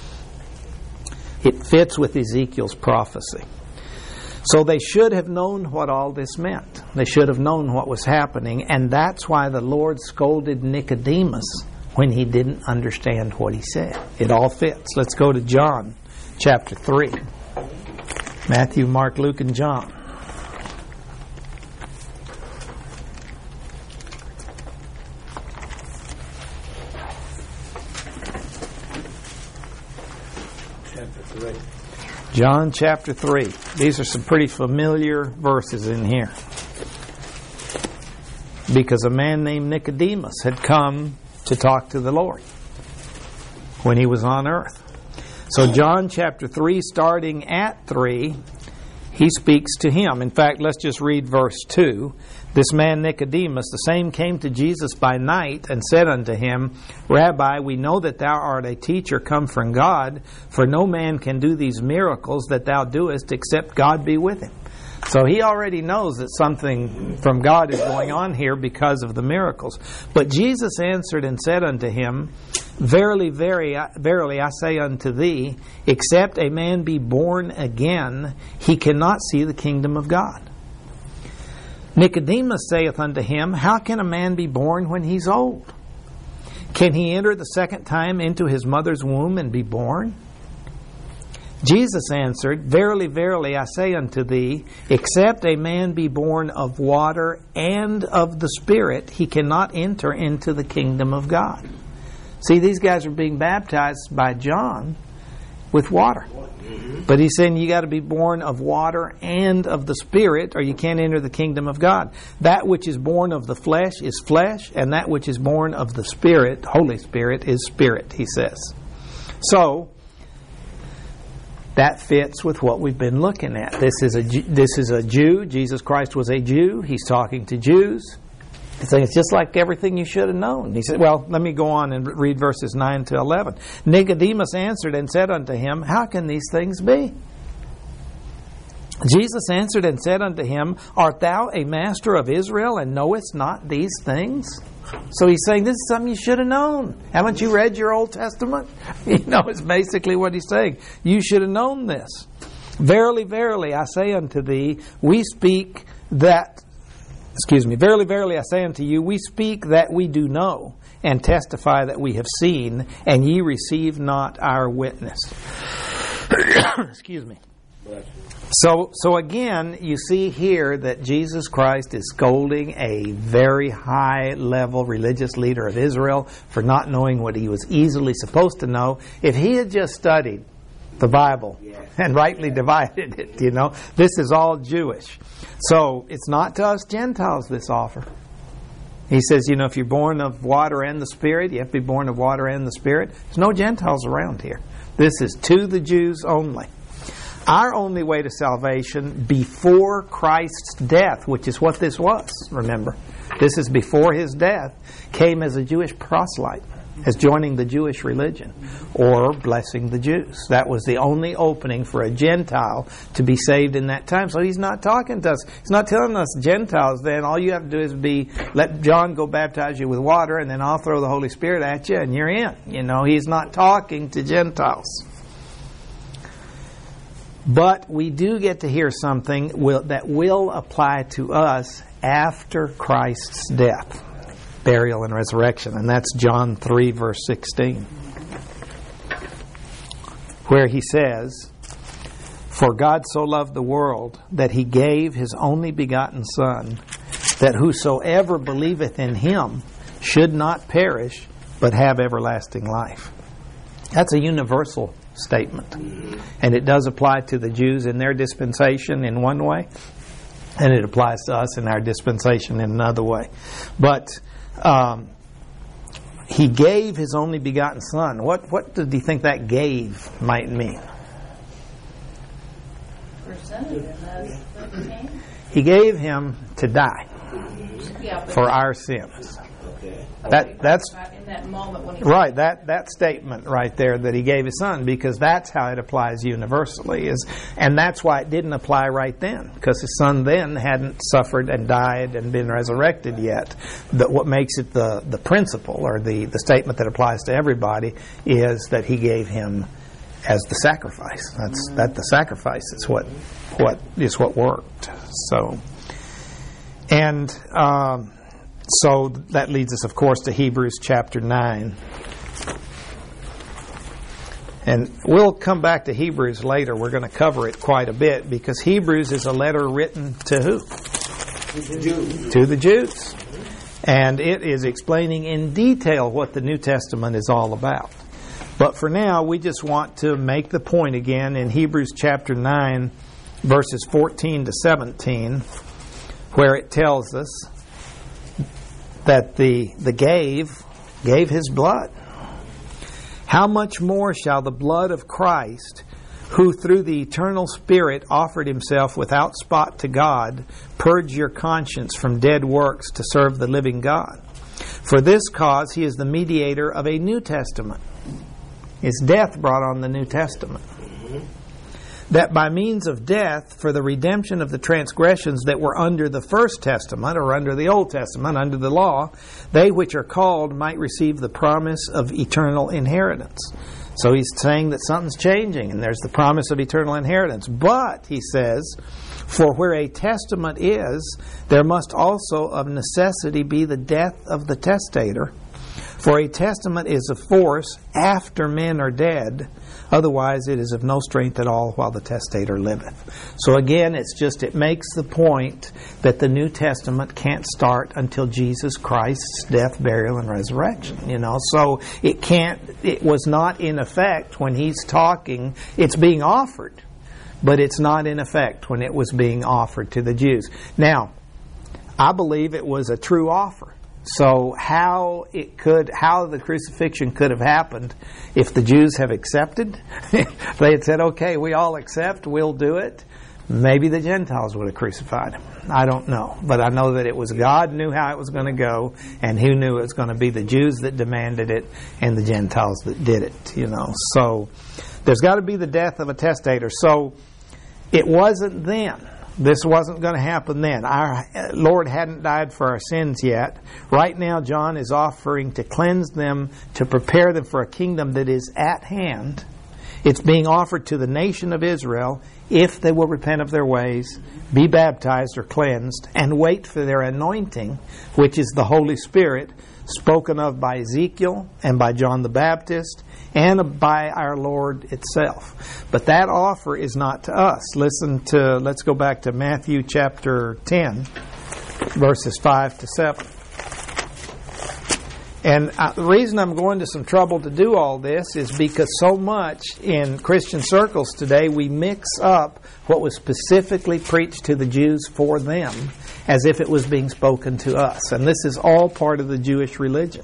It fits with Ezekiel's prophecy. So they should have known what all this meant. They should have known what was happening, and that's why the Lord scolded Nicodemus when he didn't understand what he said. It all fits. Let's go to John chapter three. Matthew, Mark, Luke, and John. John chapter three. These are some pretty familiar verses in here. Because a man named Nicodemus had come to talk to the Lord when he was on earth. So John chapter three, starting at three, he speaks to him. In fact, let's just read verse two. This man Nicodemus, the same came to Jesus by night and said unto him, Rabbi, we know that thou art a teacher come from God, for no man can do these miracles that thou doest except God be with him. So he already knows that something from God is going on here because of the miracles. But Jesus answered and said unto him, Verily, very, verily, I say unto thee, except a man be born again, he cannot see the kingdom of God. Nicodemus saith unto him, How can a man be born when he's old? Can he enter the second time into his mother's womb and be born? Jesus answered, Verily, verily, I say unto thee, except a man be born of water and of the Spirit, he cannot enter into the kingdom of God. See, these guys are being baptized by John with water. But he's saying you got to be born of water and of the Spirit, or you can't enter the kingdom of God. That which is born of the flesh is flesh, and that which is born of the Spirit, Holy Spirit, is spirit, he says. So, that fits with what we've been looking at. This is a this is a Jew. Jesus Christ was a Jew. He's talking to Jews. He's saying it's just like everything you should have known. He said, well, let me go on and read verses nine to eleven. Nicodemus answered and said unto him, How can these things be? Jesus answered and said unto him, Art thou a master of Israel, and knowest not these things? So he's saying, this is something you should have known. Haven't you read your Old Testament? You know, it's basically what he's saying. You should have known this. Verily, verily, I say unto thee, we speak that, excuse me, verily, verily, I say unto you, we speak that we do know, and testify that we have seen, and ye receive not our witness. Excuse me. So, so again, you see here that Jesus Christ is scolding a very high-level religious leader of Israel for not knowing what he was easily supposed to know. If he had just studied the Bible and rightly divided it, you know, this is all Jewish. So it's not to us Gentiles, this offer. He says, you know, if you're born of water and the Spirit, you have to be born of water and the Spirit. There's no Gentiles around here. This is to the Jews only. Our only way to salvation before Christ's death, which is what this was, remember. This is before his death, came as a Jewish proselyte, as joining the Jewish religion, or blessing the Jews. That was the only opening for a Gentile to be saved in that time. So he's not talking to us. He's not telling us Gentiles then. All you have to do is be, let John go baptize you with water, and then I'll throw the Holy Spirit at you, and you're in. You know, he's not talking to Gentiles. But we do get to hear something will, that will apply to us after Christ's death, burial, and resurrection. And that's John three, verse sixteen, where he says, "For God so loved the world that he gave his only begotten Son, that whosoever believeth in him should not perish, but have everlasting life." That's a universal statement. And it does apply to the Jews in their dispensation in one way, and it applies to us in our dispensation in another way. But um, he gave his only begotten Son. What, what did he think that gave might mean? Presented him as the king. He gave him to die Yeah, but for our sins. Okay. That that's in that moment when he right. That that statement right there, that he gave his Son, because that's how it applies universally. Is and that's why it didn't apply right then, because his Son then hadn't suffered and died and been resurrected yet. That what makes it the the principle, or the the statement that applies to everybody, is that he gave him as the sacrifice. That's that the sacrifice is what what is what worked. So and. Um, So that leads us, of course, to Hebrews chapter nine. And we'll come back to Hebrews later. We're going to cover it quite a bit, because Hebrews is a letter written to who? The Jews. To the Jews. And it is explaining in detail what the New Testament is all about. But for now, we just want to make the point again in Hebrews chapter nine, verses fourteen to seventeen, where it tells us that the the gave gave his blood. How much more shall the blood of Christ, who through the eternal Spirit offered himself without spot to God, purge your conscience from dead works to serve the living God? For this cause he is the mediator of a new testament. His death brought on the New Testament. That by means of death, for the redemption of the transgressions that were under the first testament, or under the Old Testament, under the law, they which are called might receive the promise of eternal inheritance. So he's saying that something's changing, and there's the promise of eternal inheritance. But, he says, for where a testament is, there must also of necessity be the death of the testator. For a testament is of force after men are dead, otherwise it is of no strength at all while the testator liveth. So again, it's just, it makes the point that the New Testament can't start until Jesus Christ's death, burial, and resurrection. You know, so it can't, it was not in effect when he's talking, it's being offered, but it's not in effect when it was being offered to the Jews. Now, I believe it was a true offer. So how it could, how the crucifixion could have happened if the Jews have accepted, they had said, okay, we all accept, we'll do it. Maybe the Gentiles would have crucified him. I don't know. But I know that it was God knew how it was going to go, and who knew it was going to be the Jews that demanded it and the Gentiles that did it, you know. So there's got to be the death of a testator. So it wasn't then. This wasn't going to happen then. Our Lord hadn't died for our sins yet. Right now, John is offering to cleanse them, to prepare them for a kingdom that is at hand. It's being offered to the nation of Israel if they will repent of their ways, be baptized or cleansed, and wait for their anointing, which is the Holy Spirit, spoken of by Ezekiel and by John the Baptist and by our Lord itself. But that offer is not to us. Listen to, let's go back to Matthew chapter ten, verses five to seven. And uh, the reason I'm going to some trouble to do all this is because so much in Christian circles today we mix up what was specifically preached to the Jews for them as if it was being spoken to us. And this is all part of the Jewish religion.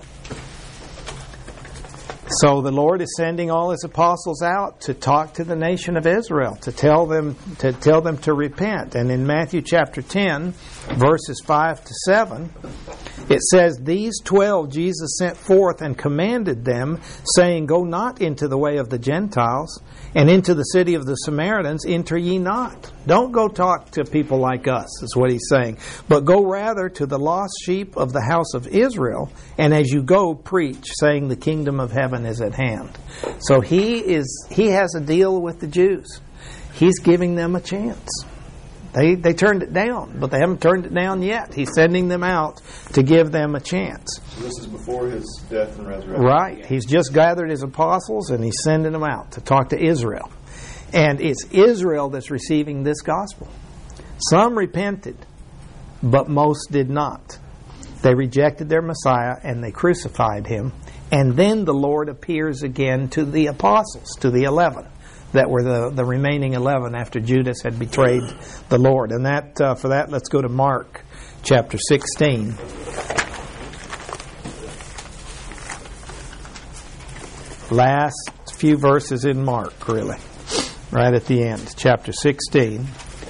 So the Lord is sending all His apostles out to talk to the nation of Israel, to tell them to tell them to repent. And in Matthew chapter ten, verses five to seven, it says, "These twelve Jesus sent forth and commanded them, saying, Go not into the way of the Gentiles, and into the city of the Samaritans enter ye not." Don't go talk to people like us, is what He's saying. "But go rather to the lost sheep of the house of Israel, and as you go, preach, saying, The kingdom of heaven is at hand." So He is He has a deal with the Jews. He's giving them a chance. They they turned it down, but they haven't turned it down yet. He's sending them out to give them a chance. So this is before his death and resurrection. Right. He's just gathered his apostles, and he's sending them out to talk to Israel. And it's Israel that's receiving this gospel. Some repented, but most did not. They rejected their Messiah, and they crucified him. And then the Lord appears again to the apostles, to the eleven. That were the, the remaining eleven after Judas had betrayed the Lord. And that uh, for that, let's go to Mark chapter sixteen. Last few verses in Mark, really. Right at the end. Chapter sixteen.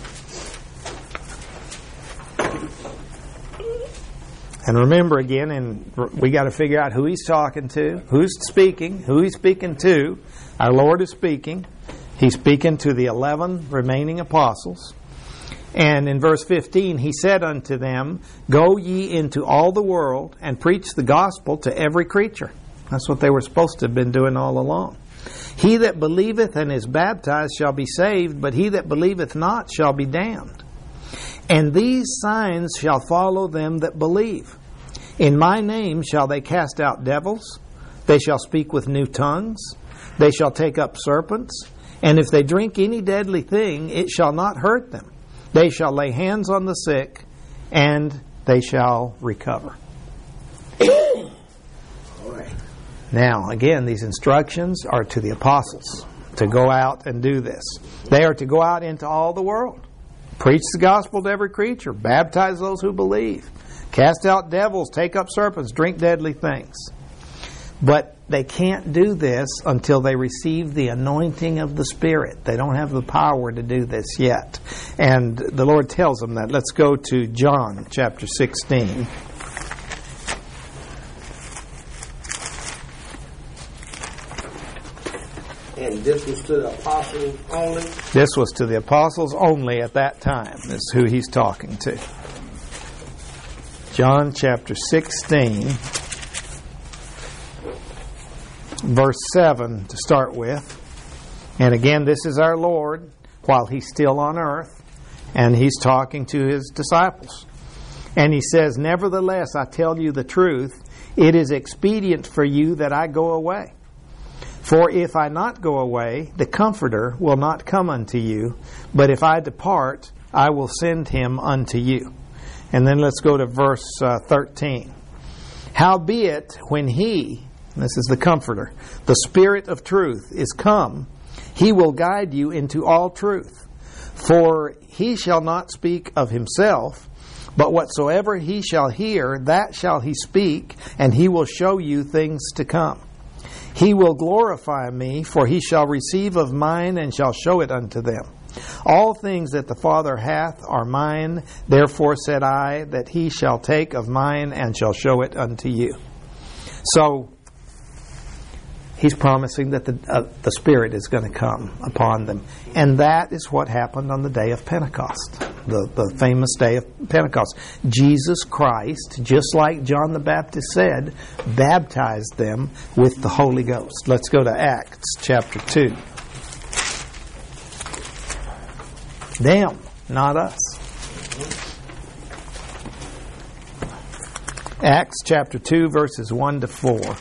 And remember again, and we got to figure out who he's talking to, who's speaking, who he's speaking to. Our Lord is speaking. He's speaking to the eleven remaining apostles. And in verse fifteen, he said unto them, Go ye into all the world and preach the gospel to every creature. That's what they were supposed to have been doing all along. He that believeth and is baptized shall be saved, but he that believeth not shall be damned. And these signs shall follow them that believe. In my name shall they cast out devils. They shall speak with new tongues. They shall take up serpents. And if they drink any deadly thing, it shall not hurt them. They shall lay hands on the sick, and they shall recover. All right. Now, again, these instructions are to the apostles to go out and do this. They are to go out into all the world. Preach the gospel to every creature. Baptize those who believe. Cast out devils. Take up serpents. Drink deadly things. But they can't do this until they receive the anointing of the Spirit. They don't have the power to do this yet. And the Lord tells them that. Let's go to John chapter sixteen. And this was to the apostles only? This was to the apostles only at that time. This is who he's talking to. John chapter sixteen. Verse seven to start with. And again, this is our Lord while he's still on earth, and he's talking to his disciples. And he says, Nevertheless, I tell you the truth, it is expedient for you that I go away. For if I not go away, the Comforter will not come unto you, but if I depart, I will send him unto you. And then let's go to verse uh, thirteen. Howbeit, when he... This is the Comforter. The Spirit of truth is come. He will guide you into all truth. For he shall not speak of himself, but whatsoever he shall hear, that shall he speak, and he will show you things to come. He will glorify me, for he shall receive of mine, and shall show it unto them. All things that the Father hath are mine. Therefore said I, that he shall take of mine, and shall show it unto you. So, he's promising that the, uh, the Spirit is going to come upon them. And that is what happened on the day of Pentecost, the, the famous day of Pentecost. Jesus Christ, just like John the Baptist said, baptized them with the Holy Ghost. Let's go to Acts chapter two. Them, not us. Acts chapter two, verses one to four.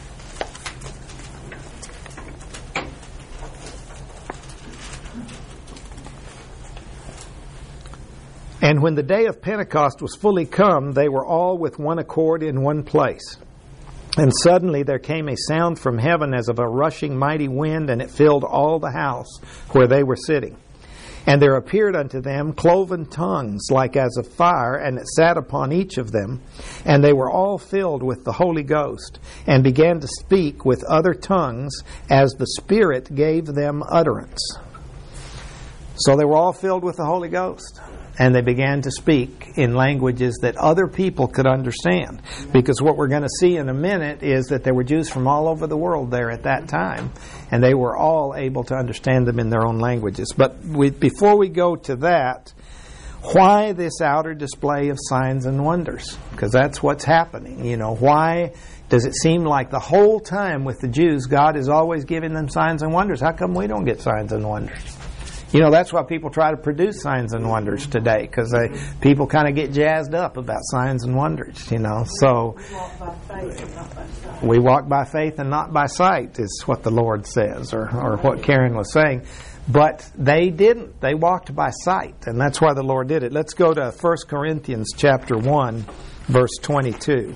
And when the day of Pentecost was fully come, they were all with one accord in one place. And suddenly there came a sound from heaven as of a rushing mighty wind, and it filled all the house where they were sitting. And there appeared unto them cloven tongues like as of fire, and it sat upon each of them. And they were all filled with the Holy Ghost, and began to speak with other tongues as the Spirit gave them utterance. So they were all filled with the Holy Ghost. And they began to speak in languages that other people could understand. Because what we're going to see in a minute is that there were Jews from all over the world there at that time. And they were all able to understand them in their own languages. But we, before we go to that, why this outer display of signs and wonders? Because that's what's happening. You know, why does it seem like the whole time with the Jews, God is always giving them signs and wonders? How come we don't get signs and wonders? You know, that's why people try to produce signs and wonders today, because people kind of get jazzed up about signs and wonders, you know. So We walk by faith and not by sight. we walk by faith and not by sight is what the Lord says, or, or what Karen was saying. But they didn't. They walked by sight, and that's why the Lord did it. Let's go to First Corinthians chapter one, verse twenty-two.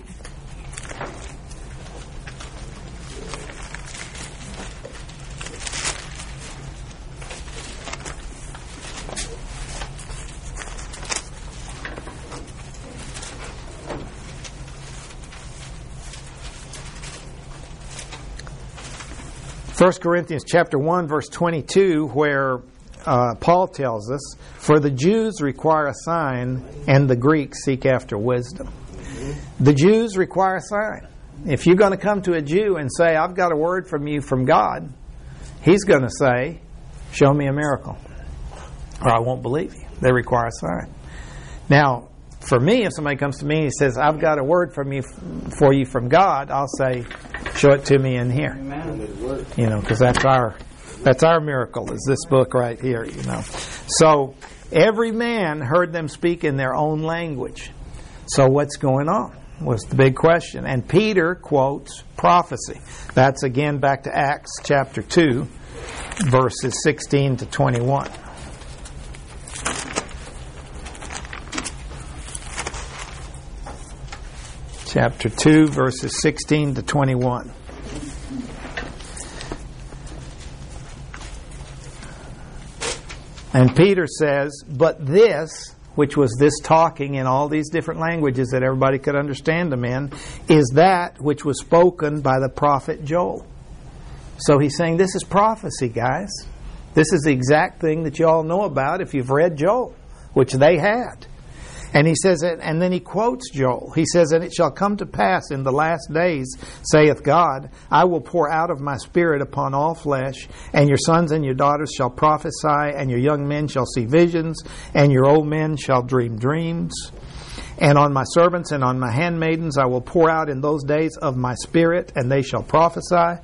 First Corinthians chapter one, verse twenty-two, where uh, Paul tells us, "For the Jews require a sign, and the Greeks seek after wisdom." The Jews require a sign. If you're going to come to a Jew and say, "I've got a word from you from God," he's going to say, "Show me a miracle, or I won't believe you." They require a sign. Now, for me, if somebody comes to me and he says, "I've got a word from you for you from God," I'll say, "Show it to me in here." You know, because that's our that's our miracle, is this book right here. You know, so every man heard them speak in their own language. So what's going on was the big question. And Peter quotes prophecy. That's again back to Acts chapter two, verses sixteen to twenty-one. Chapter two, verses sixteen to twenty-one. And Peter says, "But this," which was this talking in all these different languages that everybody could understand them in, "is that which was spoken by the prophet Joel." So he's saying this is prophecy, guys. This is the exact thing that you all know about if you've read Joel, which they had. And he says, and then he quotes Joel. He says, "And it shall come to pass in the last days, saith God, I will pour out of my Spirit upon all flesh, and your sons and your daughters shall prophesy, and your young men shall see visions, and your old men shall dream dreams. And on my servants and on my handmaidens I will pour out in those days of my Spirit, and they shall prophesy."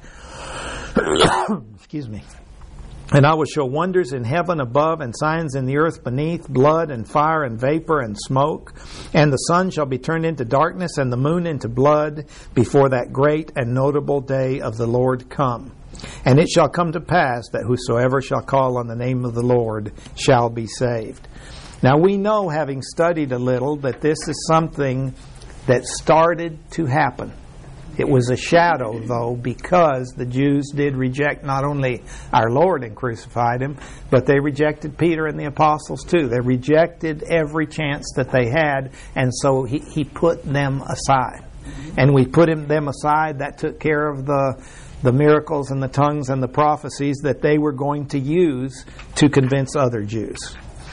Excuse me. "And I will show wonders in heaven above and signs in the earth beneath, blood and fire and vapor and smoke. And the sun shall be turned into darkness and the moon into blood before that great and notable day of the Lord come. And it shall come to pass that whosoever shall call on the name of the Lord shall be saved." Now we know, having studied a little, that this is something that started to happen. It was a shadow, though, because the Jews did reject not only our Lord and crucified Him, but they rejected Peter and the apostles too. They rejected every chance that they had, and so He, he put them aside. And we put him, them aside, that took care of the, the miracles and the tongues and the prophecies that they were going to use to convince other Jews.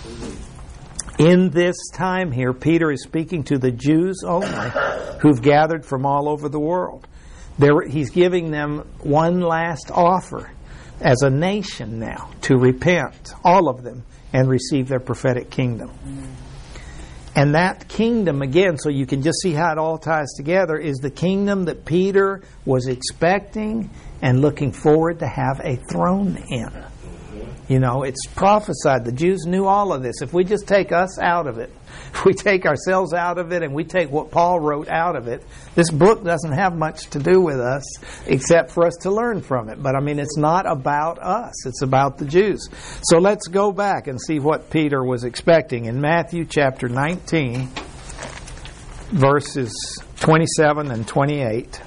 In this time here, Peter is speaking to the Jews only who've gathered from all over the world. There, he's giving them one last offer as a nation now to repent, all of them, and receive their prophetic kingdom. And that kingdom, again, so you can just see how it all ties together, is the kingdom that Peter was expecting and looking forward to have a throne in. You know, it's prophesied. The Jews knew all of this. If we just take us out of it, if we take ourselves out of it and we take what Paul wrote out of it, this book doesn't have much to do with us except for us to learn from it. But I mean, it's not about us. It's about the Jews. So let's go back and see what Peter was expecting. In Matthew chapter nineteen, verses twenty-seven and twenty-eight.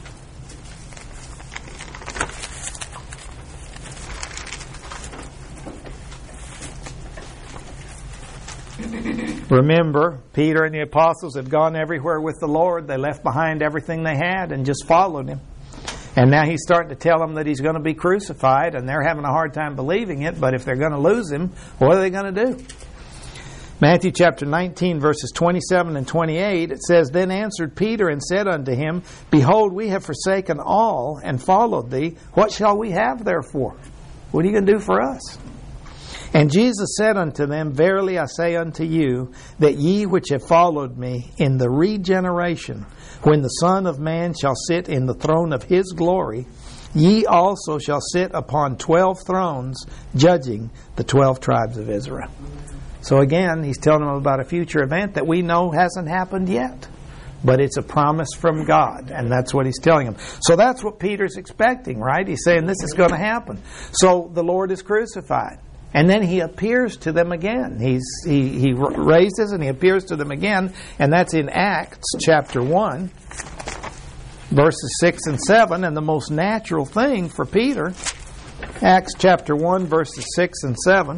Remember, Peter and the apostles had gone everywhere with the Lord. They left behind everything they had and just followed Him. And now He's starting to tell them that He's going to be crucified, and they're having a hard time believing it, but if they're going to lose Him, what are they going to do? Matthew chapter nineteen, verses twenty-seven and twenty-eight, it says, "Then answered Peter and said unto him, Behold, we have forsaken all and followed thee. What shall we have therefore? What are you going to do for us? And Jesus said unto them, Verily I say unto you, that ye which have followed me in the regeneration, when the Son of Man shall sit in the throne of His glory, ye also shall sit upon twelve thrones, judging the twelve tribes of Israel. So again, he's telling them about a future event that we know hasn't happened yet. But it's a promise from God, and that's what he's telling them. So that's what Peter's expecting, right? He's saying this is going to happen. So the Lord is crucified. And then he appears to them again. He's, he, he raises and he appears to them again, and that's in Acts chapter one, verses six and seven. And the most natural thing for Peter, Acts chapter one, verses six and seven.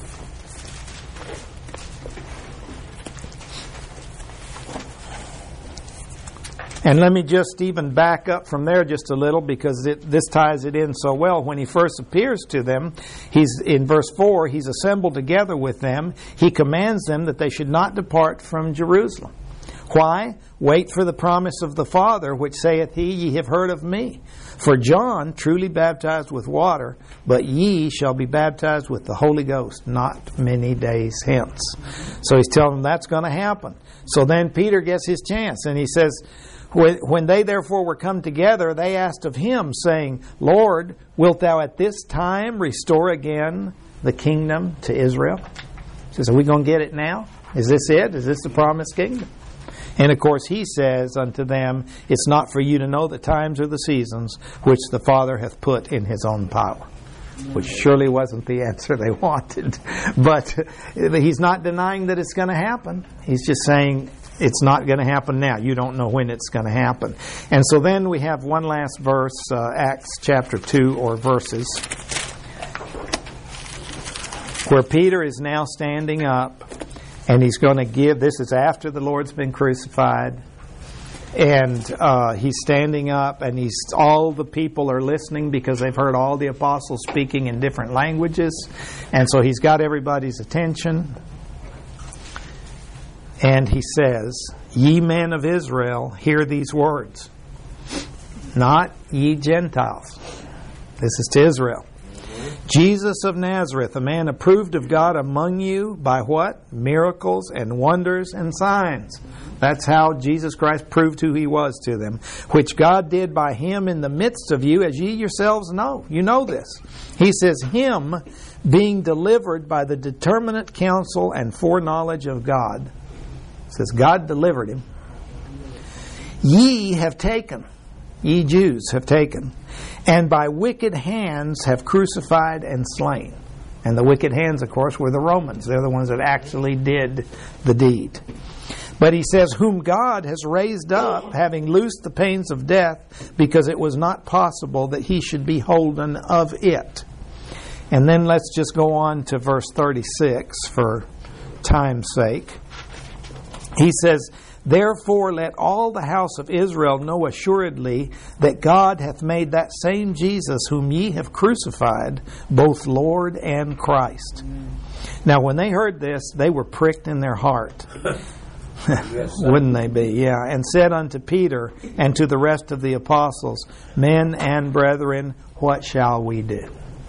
And let me just even back up from there just a little, because it, this ties it in so well. When he first appears to them, he's in verse four, he's assembled together with them. He commands them that they should not depart from Jerusalem. Why? Wait for the promise of the Father, which saith he, ye have heard of me. For John truly baptized with water, but ye shall be baptized with the Holy Ghost not many days hence. So he's telling them that's going to happen. So then Peter gets his chance, and he says, when they therefore were come together, they asked of him, saying, Lord, wilt thou at this time restore again the kingdom to Israel? He says, are we going to get it now? Is this it? Is this the promised kingdom? And of course he says unto them, it's not for you to know the times or the seasons which the Father hath put in his own power. Which surely wasn't the answer they wanted. But he's not denying that it's going to happen. He's just saying it's not going to happen now. You don't know when it's going to happen. And so then we have one last verse, uh, Acts chapter two, or verses, where Peter is now standing up, and he's going to give, this is after the Lord's been crucified, and uh, he's standing up, and he's all the people are listening because they've heard all the apostles speaking in different languages, and so he's got everybody's attention. And he says, ye men of Israel, hear these words. Not ye Gentiles. This is to Israel. Jesus of Nazareth, a man approved of God among you by what? Miracles and wonders and signs. That's how Jesus Christ proved who he was to them. Which God did by him in the midst of you, as ye yourselves know. You know this. He says, him being delivered by the determinate counsel and foreknowledge of God. It says God delivered him. Ye have taken, ye Jews have taken, and by wicked hands have crucified and slain. And the wicked hands, of course, were the Romans. They're the ones that actually did the deed. But he says, whom God has raised up, having loosed the pains of death, because it was not possible that he should be holden of it. And then let's just go on to verse thirty-six for time's sake. He says, therefore let all the house of Israel know assuredly that God hath made that same Jesus whom ye have crucified, both Lord and Christ. Mm. Now when they heard this, they were pricked in their heart. Yes, wouldn't they be? Yeah. And said unto Peter and to the rest of the apostles, men and brethren, what shall we do?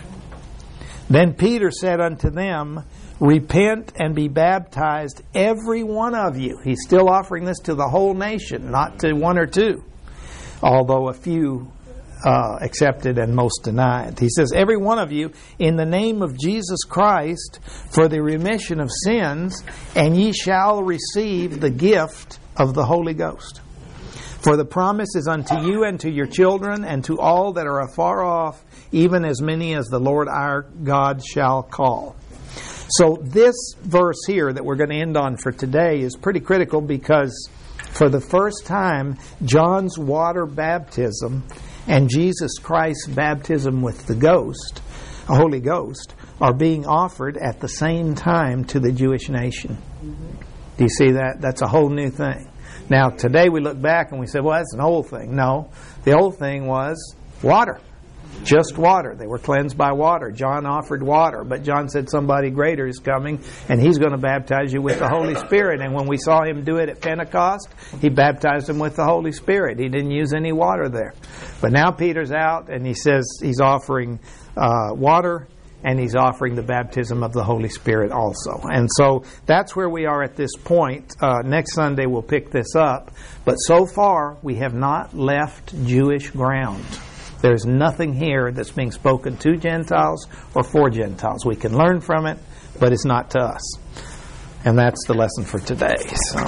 Then Peter said unto them, repent and be baptized, every one of you. He's still offering this to the whole nation, not to one or two, although a few uh, accepted and most denied. He says, every one of you, in the name of Jesus Christ, for the remission of sins, and ye shall receive the gift of the Holy Ghost. For the promise is unto you and to your children and to all that are afar off, even as many as the Lord our God shall call. So this verse here that we're going to end on for today is pretty critical, because for the first time, John's water baptism and Jesus Christ's baptism with the Ghost, the Holy Ghost, are being offered at the same time to the Jewish nation. Do you see that? That's a whole new thing. Now, today we look back and we say, well, that's an old thing. No, the old thing was water. Just water. They were cleansed by water. John offered water, but John said somebody greater is coming, and he's going to baptize you with the Holy Spirit. And when we saw him do it at Pentecost, he baptized them with the Holy Spirit. He didn't use any water there. But now Peter's out, and he says he's offering uh, water, and he's offering the baptism of the Holy Spirit also. And so that's where we are at this point. Uh, next Sunday we'll pick this up. But so far, we have not left Jewish ground. There's nothing here that's being spoken to Gentiles or for Gentiles. We can learn from it, but it's not to us. And that's the lesson for today. So.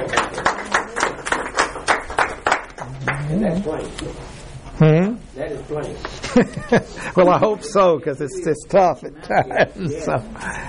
And that's plain. Hmm? That is plain. Well, I hope so, because it's it's tough at times. So.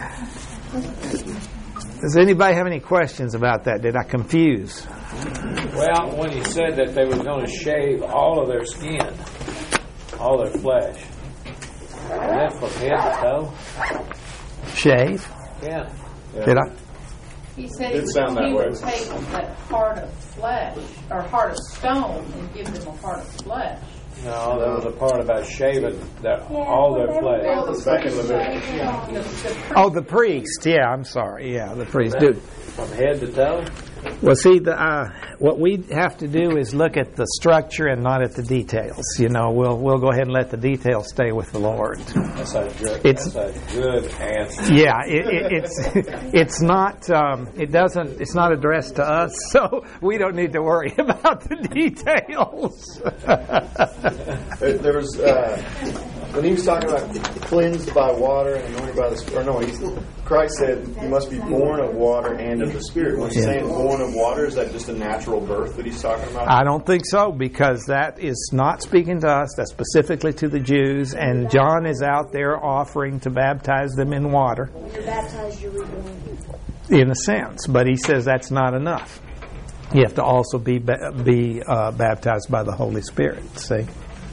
Does anybody have any questions about that? Did I confuse? Well, when he said that they were going to shave all of their skin, all their flesh, is that from head to toe? Shave? Yeah. Yeah. Did I? He said It he, sound that he way. would take that heart of flesh, or heart of stone, and give them a heart of flesh. No, there was a part about shaving their, all their flesh. Back in Leviticus. The, the Oh, the priest. Yeah, I'm sorry. Yeah, the priest. Dude. From head to toe? Well, see, the, uh, what we have to do is look at the structure and not at the details. You know, we'll we'll go ahead and let the details stay with the Lord. That's a good, It's- that's a good answer. Yeah, it, it, it's it's not um, it doesn't it's not addressed to us, so we don't need to worry about the details. There there was, uh, when he was talking about cleansed by water and anointed by the Spirit, or no, he's, Christ said you must be born of water and of the Spirit. When he's Yeah. saying born of water, is that just a natural birth that he's talking about? I don't think so, because that is not speaking to us. That's specifically to the Jews, and John is out there offering to baptize them in water, To baptize you reborn. in a sense. But he says that's not enough. You have to also be ba- be uh, baptized by the Holy Spirit. See?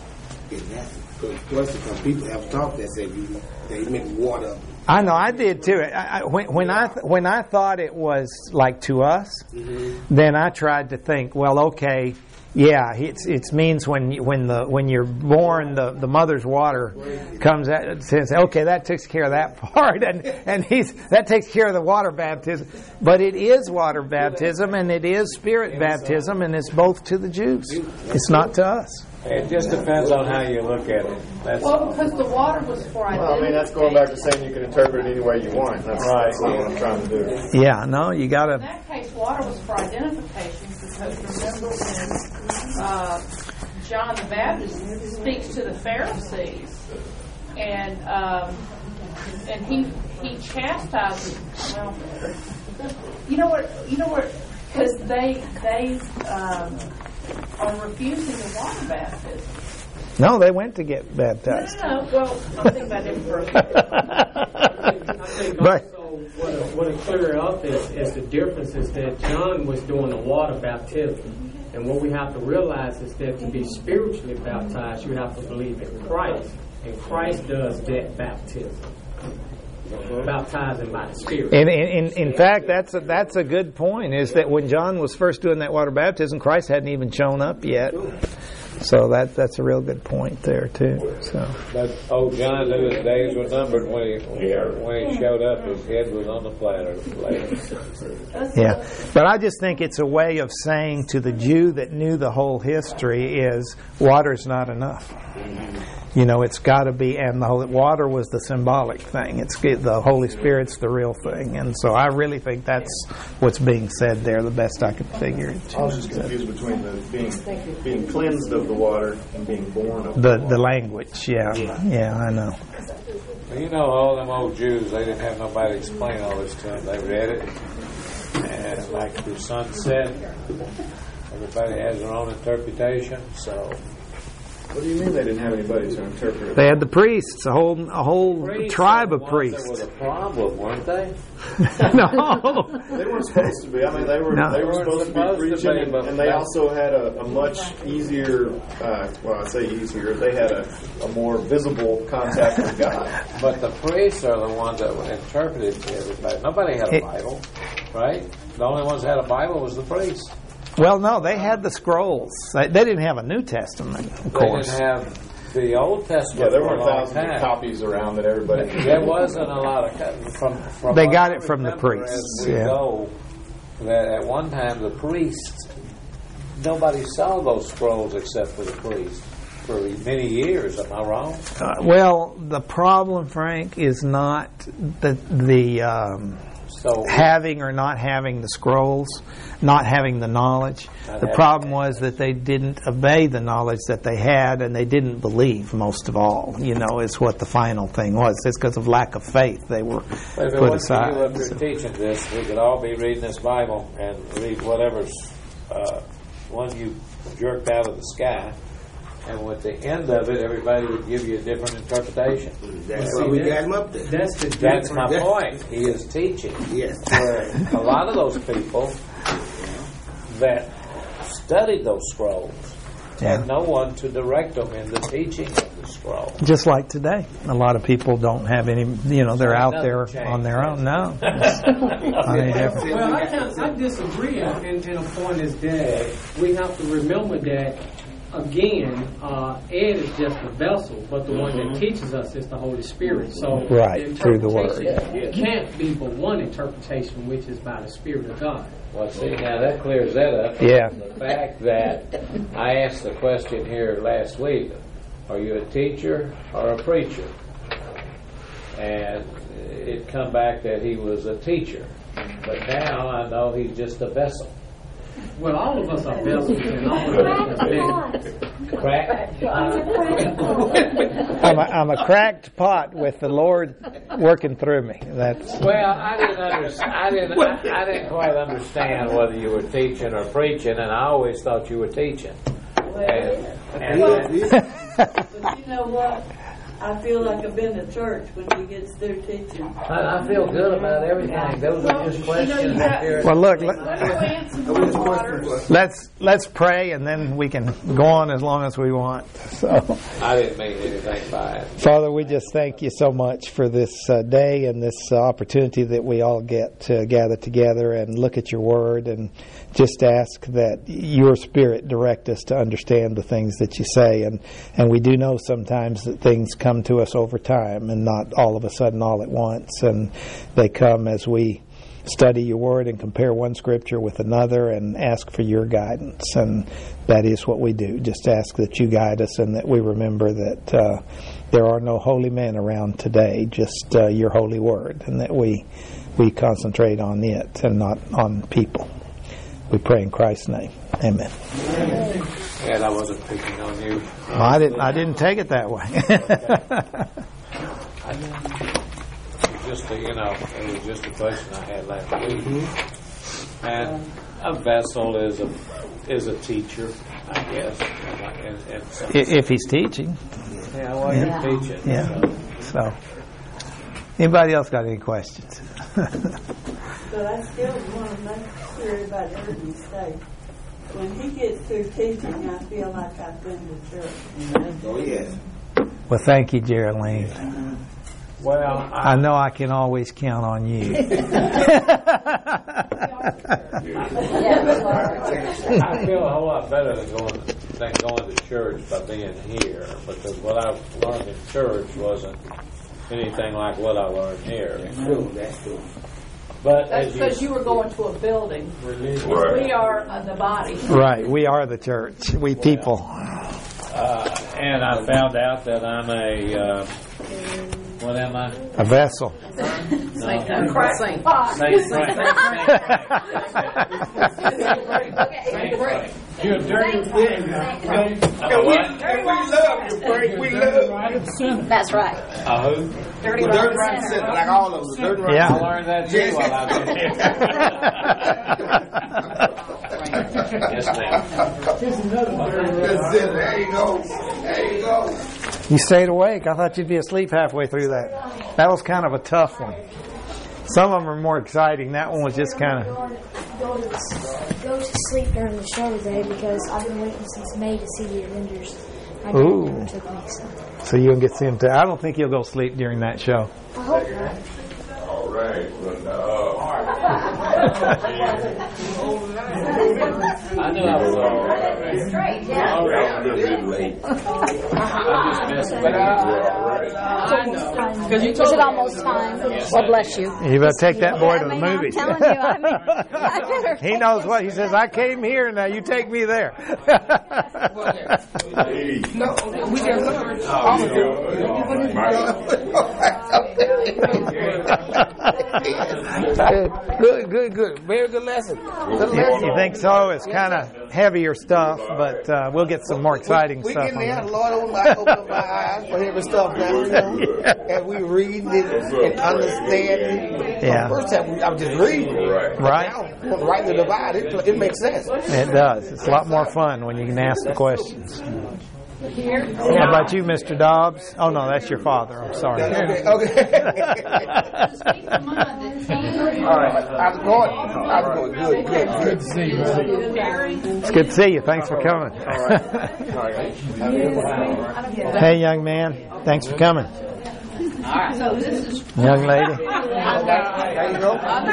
Plus, because people have talked that said you, they make water. I know, I did too. I, I, when, when I th- when I thought it was like to us, then I tried to think, well, okay, yeah, it's it means when you- when the when you're born, the, the mother's water comes out. It says, okay, that takes care of that part, and and he's that takes care of the water baptism. But it is water baptism, and it is spirit baptism, and it's both to the Jews. It's not to us. It just depends on how you look at it. That's well, because the water was for identification. Well, I mean, that's going back to saying you can interpret it any way you want. That's, Right. that's what I'm trying to do. Yeah, no, you got In to. that case, water was for identification, because remember when uh, John the Baptist speaks to the Pharisees, and um, and he he chastises. Well, you know what? You know what? Because they they um, are refusing the water baptism. No, they went to get baptized. No, no, no. Well, I'm thinking about it first. I think But- also what it, what it clear up is, is the difference is that John was doing a water baptism. And what we have to realize is that to be spiritually baptized, you have to believe in Christ. And Christ does that baptism. Baptizing by the Spirit. And in, in, in fact, that's a, that's a good point, is that when John was first doing that water baptism, Christ hadn't even shown up yet. So that that's a real good point there, too. So But old John knew his days were numbered when he when he showed up. His head was on the platter. yeah. But I just think it's a way of saying to the Jew that knew the whole history is water's not enough. You know, it's got to be, and the Holy, water was the symbolic thing. It's the Holy Spirit's the real thing, and so I really think that's what's being said there. The best I could figure it. I was just confused between the being being cleansed of the water and being born of The the the language, yeah, yeah, I know. You know, all them old Jews, they didn't have nobody to explain all this to them. They read it, and like your son said, everybody has their own interpretation. So What do you mean they didn't have anybody to interpret it? They had the priests, a whole a whole priests tribe are of the ones priests. That was a problem, weren't they? No. They weren't supposed to be. I mean, they were No. they were supposed to be Supposed to preaching, be, and, but and they that- also had a, a much easier. Uh, well, I say easier. They had a, a more visible contact with God. But the priests are the ones that interpreted to everybody. Nobody had a It- Bible, right? The only ones that had a Bible was the priests. Well, no, they had the scrolls. They, they didn't have a New Testament, of They course. didn't have the Old Testament. Yeah, there for were a long thousands of time. copies around that everybody. There wasn't a lot of co- from. from They what got I it from the remember priests, As we yeah. go, that at one time the priests, nobody saw those scrolls except for the priests for many years. Am I wrong? Uh, well, the problem, Frank, is not the the um, So having or not having the scrolls, not having the knowledge. The problem was that they didn't obey the knowledge that they had, and they didn't believe, most of all. You know, is what the final thing was. It's because of lack of faith they were But if it put wasn't for aside. you up there teaching this, we could all be reading this Bible and read whatever's uh, one you jerked out of the sky, and with the end of it, everybody would give you a different interpretation. That's Well, why we see, got him up there. That's the That's my difference. point. He is teaching. Yes. Where a lot of those people that studied those scrolls Yeah. had no one to direct them in the teaching of the scroll. Just like today, a lot of people don't have any. You know, they're out there Nothing on their own. No, changed. not any different. Well, I, can't, I disagree in, in a point is that we have to remember that, again, uh, Ed is just a vessel, but the one that teaches us is the Holy Spirit. So Right, through the Word. interpretation can't be but one interpretation, which is by the Spirit of God. Well, see, now that clears that up. Yeah. The fact that I asked the question here last week, are you a teacher or a preacher? And it come back that he was a teacher. But now I know he's just a vessel. Well, all of us are vessels, and all of us are big. Crack. I'm a, I'm a cracked pot with the Lord working through me. That's Well, I didn't understand. I didn't. I, I didn't quite understand whether you were teaching or preaching, and I always thought you were teaching. And, and then, But you know what? I feel like I've been to church when he gets through teaching. I, I feel good about everything. Those are just questions. that you're- well. Look, let, Let's go in some more water. let's let's pray, and then we can go on as long as we want. So. I didn't mean anything by it. Father, we just thank you so much for this uh, day and this uh, opportunity that we all get to gather together and look at your word, and just ask that your Spirit direct us to understand the things that you say. And, and we do know sometimes that things come to us over time and not all of a sudden all at once. And they come as we study your word and compare one scripture with another and ask for your guidance. And that is what we do. Just ask that you guide us, and that we remember that uh, there are no holy men around today, just uh, your holy word, and that we we concentrate on it and not on people. We pray in Christ's name. Amen. And I wasn't picking on you. Well, I didn't I didn't take it that way. I, it was just a, you know, it was just a question I had last week. And a vessel is a is a teacher, I guess. And, and some, If he's teaching. yeah, well, Yeah. you're teaching. Yeah. So. So, anybody else got any questions? But I still want to make sure about every mistake. When he gets through teaching, I feel like I've been to church. Oh, yes. Well, thank you, Geraldine. Well, I I, know I can always count on you. I feel a whole lot better than going than going to church by being here, because what I learned in church wasn't anything like what I learned here. That's true. That's true. But That's as because you, you were going to a building. Right. We are uh, the body. Right, we are the church. We people. uh, and I found out that I'm a uh, what am I? A vessel. Saint, uh, crack saint. Saint Frank. Saint Frank. You're a dirty pig. And we, and we love you, Frank. We love you. That's right. Uh, who? Dirty We're Dirt Rotten Rotten Center. Center, like all of us. Dirt Rotten Yeah. I learned that too while I've been here. Yes, ma'am. That's it. There you go. There you go. You stayed awake. I thought you'd be asleep halfway through that. That was kind of a tough one. Some of them are more exciting. That one was just kind of... Go to, go to sleep during the show today because I've been waiting since May to see the Avengers. My dad Ooh. never took me, so So you can get to him too. I don't think you'll go sleep during that show. I hope not. All right. Well, no. I knew I was all right. Great, yeah. All right. I'm a bit late. I just messed with you. I know. Because you Is told it me. almost time? Well, bless you. You better take that boy to I the mean, I'm movies. telling you, I mean, I better He take knows this what. He says, I came here, now you take me there. Hey. No, we can learn. Oh, you know, uh, my- Good, good, good. Very good lesson. Good lesson. You think so? It's kind of heavier stuff, but uh, we'll get some more exciting we stuff getting on there. that. Lord, open my, open up my eyes for heavy stuff now. You know? Yeah. And we reading it and understanding. Yeah. First time we, I was just reading. Right. Now, right in the divide, it, it makes sense. It does. It's a lot more fun when you can ask the questions. How about you, Mister Dobbs? Oh, no, that's your father. I'm sorry. Okay. okay. All right. How's it going? How's it going? Good, good, good. It's good to see you. Thanks for coming. All right. All right. Hey, young man. Thanks for coming. Young lady. There you go. All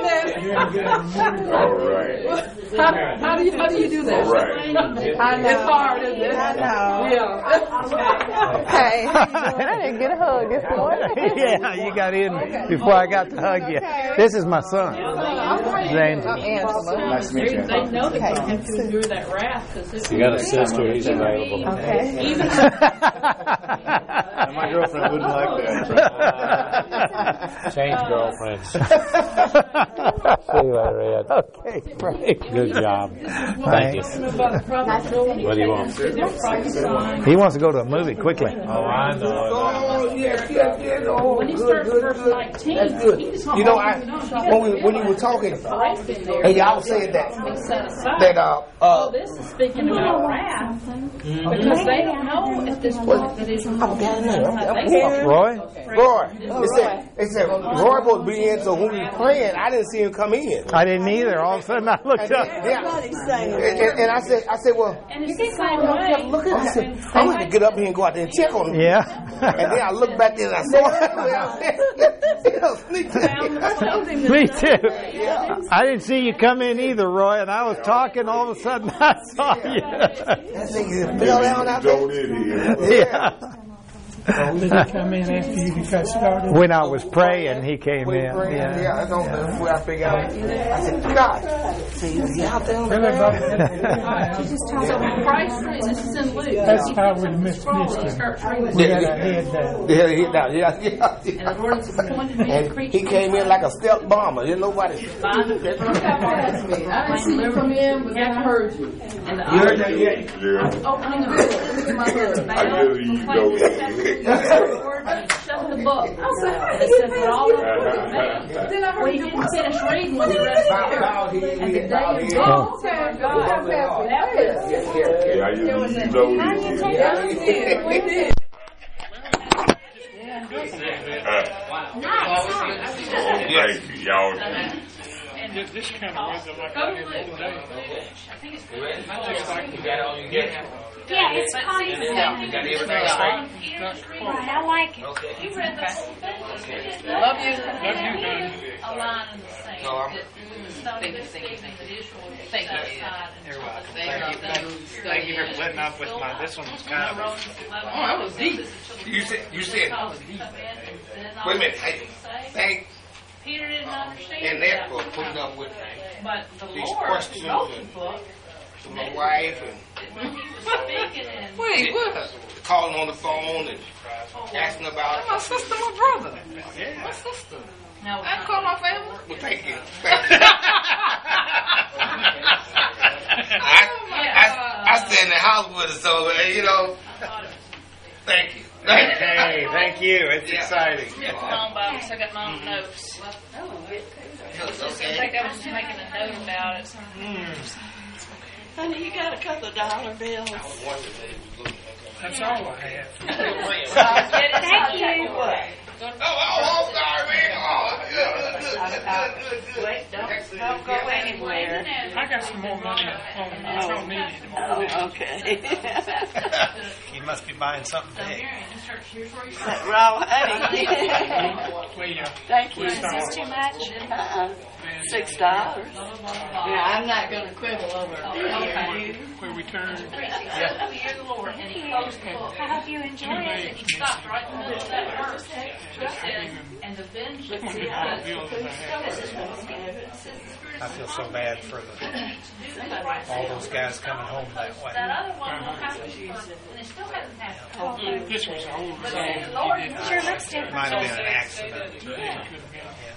right. How, how do you how do you do that? All right. I know. It's hard, isn't it? I know. Yeah. Hey. I didn't get a hug this morning. Yeah, you got in before I got to hug you. This is my son. James. Nice to meet you. They know they can have to endure that wrath. You got a sister, he's available. Okay. Even My girlfriend wouldn't like that. Change girlfriends. See you later, Ed. Okay, great. Good job. Thank you. What do you want? He wants to go to a movie quickly. Oh, I know. Oh, yes, yes, yes. Oh, When he good, starts good, verse good. nineteen, That's good. he just You know, I, when, we, when you were talking, and y'all said that, set aside. that, uh, Oh, uh, this is speaking about wrath because they don't know at this point that it's Roy? Roy, it said, it said, Roy supposed to be in, so when we were praying, I didn't see him come in. I didn't either. All of a sudden I looked up. Yeah. And, and, and I said, I said, well, and it's the same way. look at it. I said, I'm going to get up here and go out there and check on him. Yeah. And then I looked back there and I saw him. Me too. I didn't see you come in either, Roy, and I was talking, all of a sudden I saw you. That thing fell down out there. Yeah. Did he come in after you got started? When I was praying, he came in. Yeah, Yeah. I don't know where I figured out. I said, God, see, is he out there on the ground? So Christ, this is in Luke. That's how we missed He it. starts reading. We got our head down. Yeah, he down. Yeah, yeah. And the Lord has appointed me to And preach. he came in like a stealth bomber. Didn't nobody. I didn't see you come in, but I heard you. And the You heard that? Yeah. Yeah. opening of the to my word. I guess you know Shut the book. It said, but all of them were made. Well, he didn't finish reading when the rest of it. And the day of God, oh, my God, that was Yeah, you, you know we did. Thank you, y'all. This kind of weather like I did the other day. I think it's Yeah, it's funny. Right, I like it. You read the whole thing. Love you. Love you, man. A line in the same. No, I'm- That it's not a good statement that Israel was set aside and You're welcome. Thank Thank you. Thank you for letting up with my, this one was kind of, Oh, that was deep. You said, you said, wait a minute, hey, thank Peter didn't understand and that that. for putting up with But the these Lord questions wrote the and- book my wife and when he was speaking and wait, what? Calling on the phone and asking about My sister, my brother. My sister. no, I call my family. Well, thank you. Thank you. I, I, I stay in the house with her, so, uh, you know, thank you. Thank you. Hey, thank you. It's Yeah. exciting. my own Bible, so I got my own notes. I Okay. think I was just making a note about it. Honey, you got a couple of dollar bills. that's all I have. Thank you. Oh, oh, oh, sorry, man. Oh, good, good, good, good, good, good. Wait, don't, don't go anywhere. I got some more money on me. I don't need it anymore. Oh, okay. You must be buying something big. Well, honey. We, uh, Thank you. we start. Too much? Uh-uh. Six dollars. Yeah, I'm not going to quibble over it. We return. the Lord, and he closed the book. I hope you enjoy it. He stopped right in the middle of that verse. It said, and the vengeance of God. I feel so bad for the, all those guys coming home that way. That other one will happen, and it still hasn't happened. This was old. But the Lord Sure looks different. Might have been an accident. Could have been.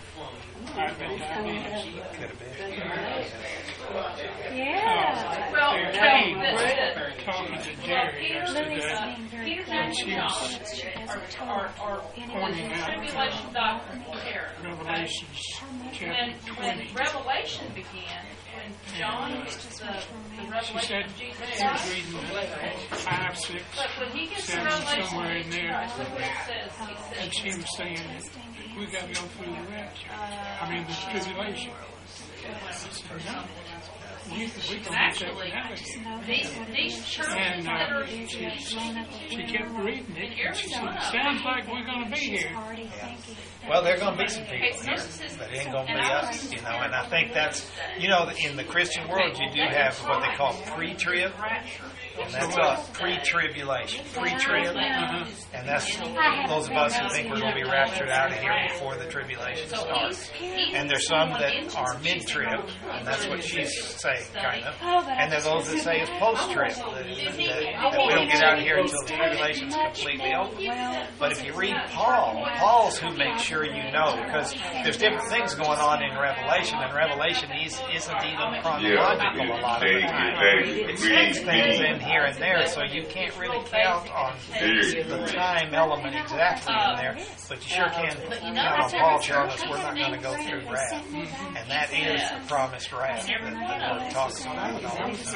Yeah. Well, Hey, well, we're that's talking to it. Jerry Peter, yesterday. Peter And and she John was are, are, are pointing out tribulation doctrine Karen. Revelations When, chapter when twenty. Revelation began, when John gets the, the She revelation said, of Jesus he was Christ, reading five, six, but when he gets the seven, revelation somewhere of in Jesus there. Christ, look what it says. He And says, she was saying that we got to go through the rapture. I mean, the tribulation. I said, no. You, we and can actually, these, these churches And that uh, are she, in she kept reading it, and she said, Arizona, it sounds like we're going to be here. Well, there are going to be some people here, but it ain't going to be us, you know. And I think that's, you know, in the Christian world, you do have what they call pre-trib, and that's us, pre-tribulation, pre-trib, and that's those of us who think we're going to be raptured out of here before the tribulation starts. And there's some that are mid-trib, and that's what she's saying, kind of. And there's those that say it's post-trib, that, that, that we don't get out of here until the tribulation's completely over. But if you read Paul, Paul's who makes sure you know, because there's different things going on in Revelation, and Revelation is, isn't even chronological a lot of the time. It sticks things in here and there, so you can't really count on the time element exactly in there, but you sure can count on Paul telling us we're not going to go through wrath. And that is the promised wrath that the Lord talks about all the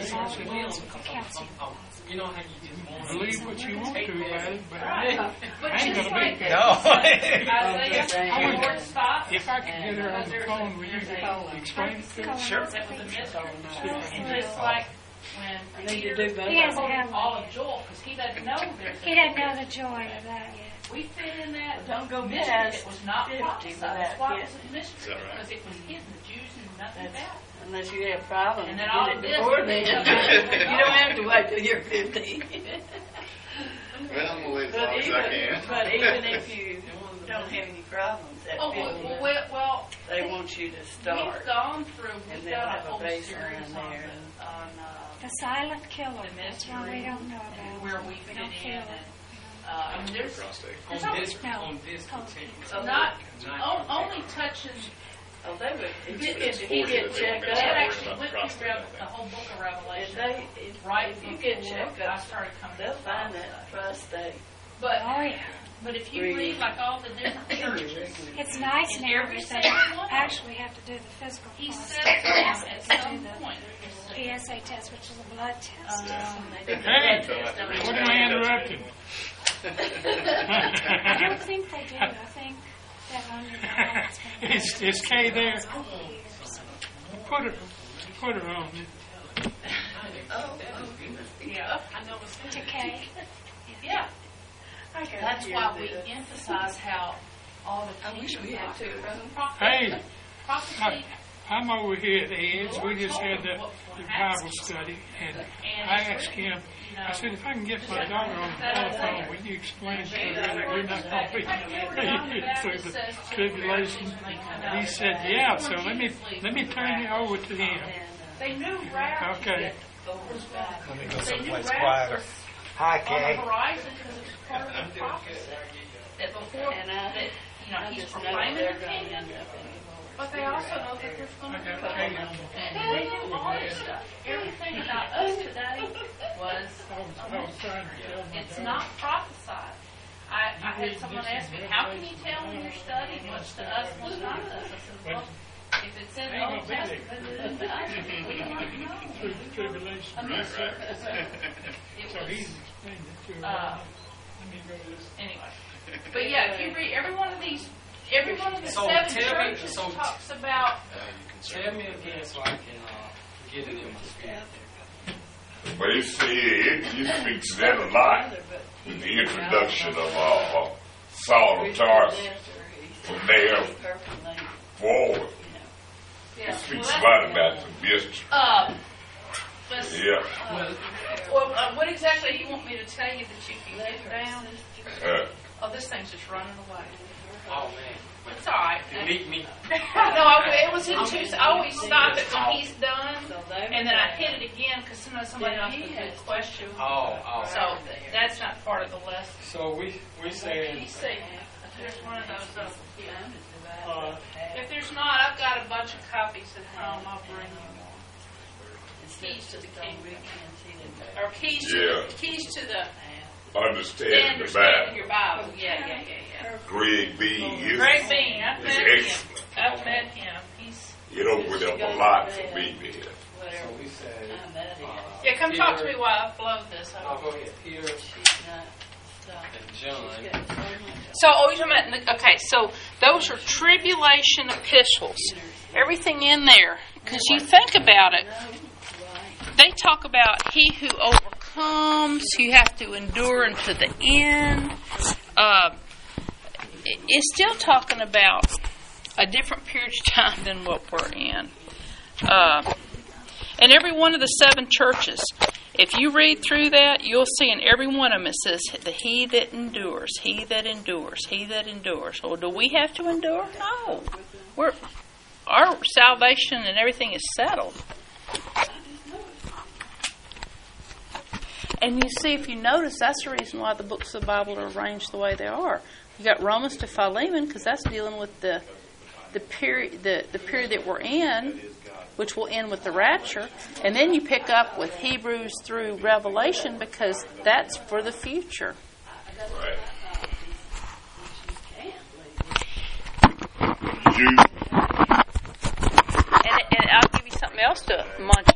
time. You know how you just believe what you want to about it, but I ain't going to be there. No. I would, if I could get her on the phone, would you explain it to her? Sure. Just like when Peter He doesn't have all of Joel, because he doesn't know there's He doesn't know the joy of that yet. We fit in that. Don't go mystery. past It was not fifty prophesied. That's without why it getting was a mystery, because it was hidden. The Jews knew nothing about it. Unless you have problems, And then get all it of this- before then. You don't have to wait till you're fifty. Well, I'm going to wait as But long as even, I can. but even if you don't have any problems at Oh, fifty, well, well, well, they want you to start. we've gone through, And we've they'll got a have a whole base series around on, there. the- on uh, The silent killer. That's why we don't know about where it. we We fit don't in. feel And, it. uh, I mean, there's, there's On always this, No. on this particular. so not, o- only touching, Oh, they would, if, if, if if you he get checked They out, actually went through Rev- the whole book of if Revelation. they, if, Right if you get before checked I out, started coming they'll to find Bible that study. prostate. But, Oh, yeah. but if you Read. read like all the different churches, It's nice in now every that they single one, actually have to do the physical he process. says that at They some do the point. P S A test, which is a blood test. Hey, what am I interrupting? I don't think they do. I think that under the law it's been Is, is Kay there? years. Put her, put her on. Yeah. To Kay. Yeah. I can That's hear why we this. emphasize how all the I wish we had two rooms. Hey, Prophecy, I'm over here at Ed's. We just had the, the Bible study, and I asked him, I said, if I can get my daughter on the telephone, will you explain to her that we're not going to be through the tribulation? He said, yeah, so let me let me turn you over to him. they knew wrath Okay. was bad. Let me go They knew someplace wrath quieter. was Hi, on the Kay. horizon because it was part of the prophecy. That before, And I, that, you know, I he's just know proclaiming they're the going to kingdom, end up anymore. but they also know that there's going to be I got trouble. Kay on the And they knew all this stuff. Everything about us today was, it's not prophesied. I, I had someone ask me, how can you tell when you're studying what's to us and what's not to us? I said, well, if it's in the Old Testament, then it is to us. We don't know. Through the tribulation. A mystery. It So was, he's explained it to her. uh, Let me go to this. anyway. But yeah, if you read every one of these, every one of the So seven tell me- churches so- talks about. Tell me again so I can uh, get it in my spirit. But you see, it, you speak to that a lot with the introduction of uh, uh, Saul of Tarsus from there forward. Yeah. It speaks Well, a lot about the mystery. Um, let's, Yeah. uh, well, uh, what exactly do you want me to tell you that you can get down? Uh, Oh, this thing's just running away. Oh, man. It's all right. You meet me. no, I, it was in two. I always stop it when he's done, and then I hit it again because sometimes somebody else has a question. Oh, oh. So that's not part of the lesson. So we we said He's saying if there's one of those. Uh, uh, if there's not, I've got bunch of copies at home. I'll bring you one. Keys to the kingdom. Or keys to, Yeah. the, keys to the Understanding the understanding your Bible. Bible. Yeah, yeah, yeah, yeah. Greg Bean is, Greg Bean, I've is met him. excellent. I've met him. He's It opened up a lot for me there. So we said, uh, yeah. Come talk to Peter- me while I blow this. I'll go ahead. Peter and John. So, oh, you're talking about, okay, so those are tribulation epistles. Everything in there. Because you think about it, they talk about he who overcomes, you have to endure unto the end. Uh, it's still talking about a different period of time than what we're in. Uh, and every one of the seven churches, if you read through that, you'll see in every one of them it says, the he that endures, he that endures, he that endures. Well, do we have to endure? No. We're, our salvation and everything is settled. And you see, if you notice, that's the reason why the books of the Bible are arranged the way they are. You got Romans to Philemon, because that's dealing with the the period the, the period that we're in, which will end with the rapture. And then you pick up with Hebrews through Revelation, because that's for the future. Right. Did you? And, and I'll give you something else to munch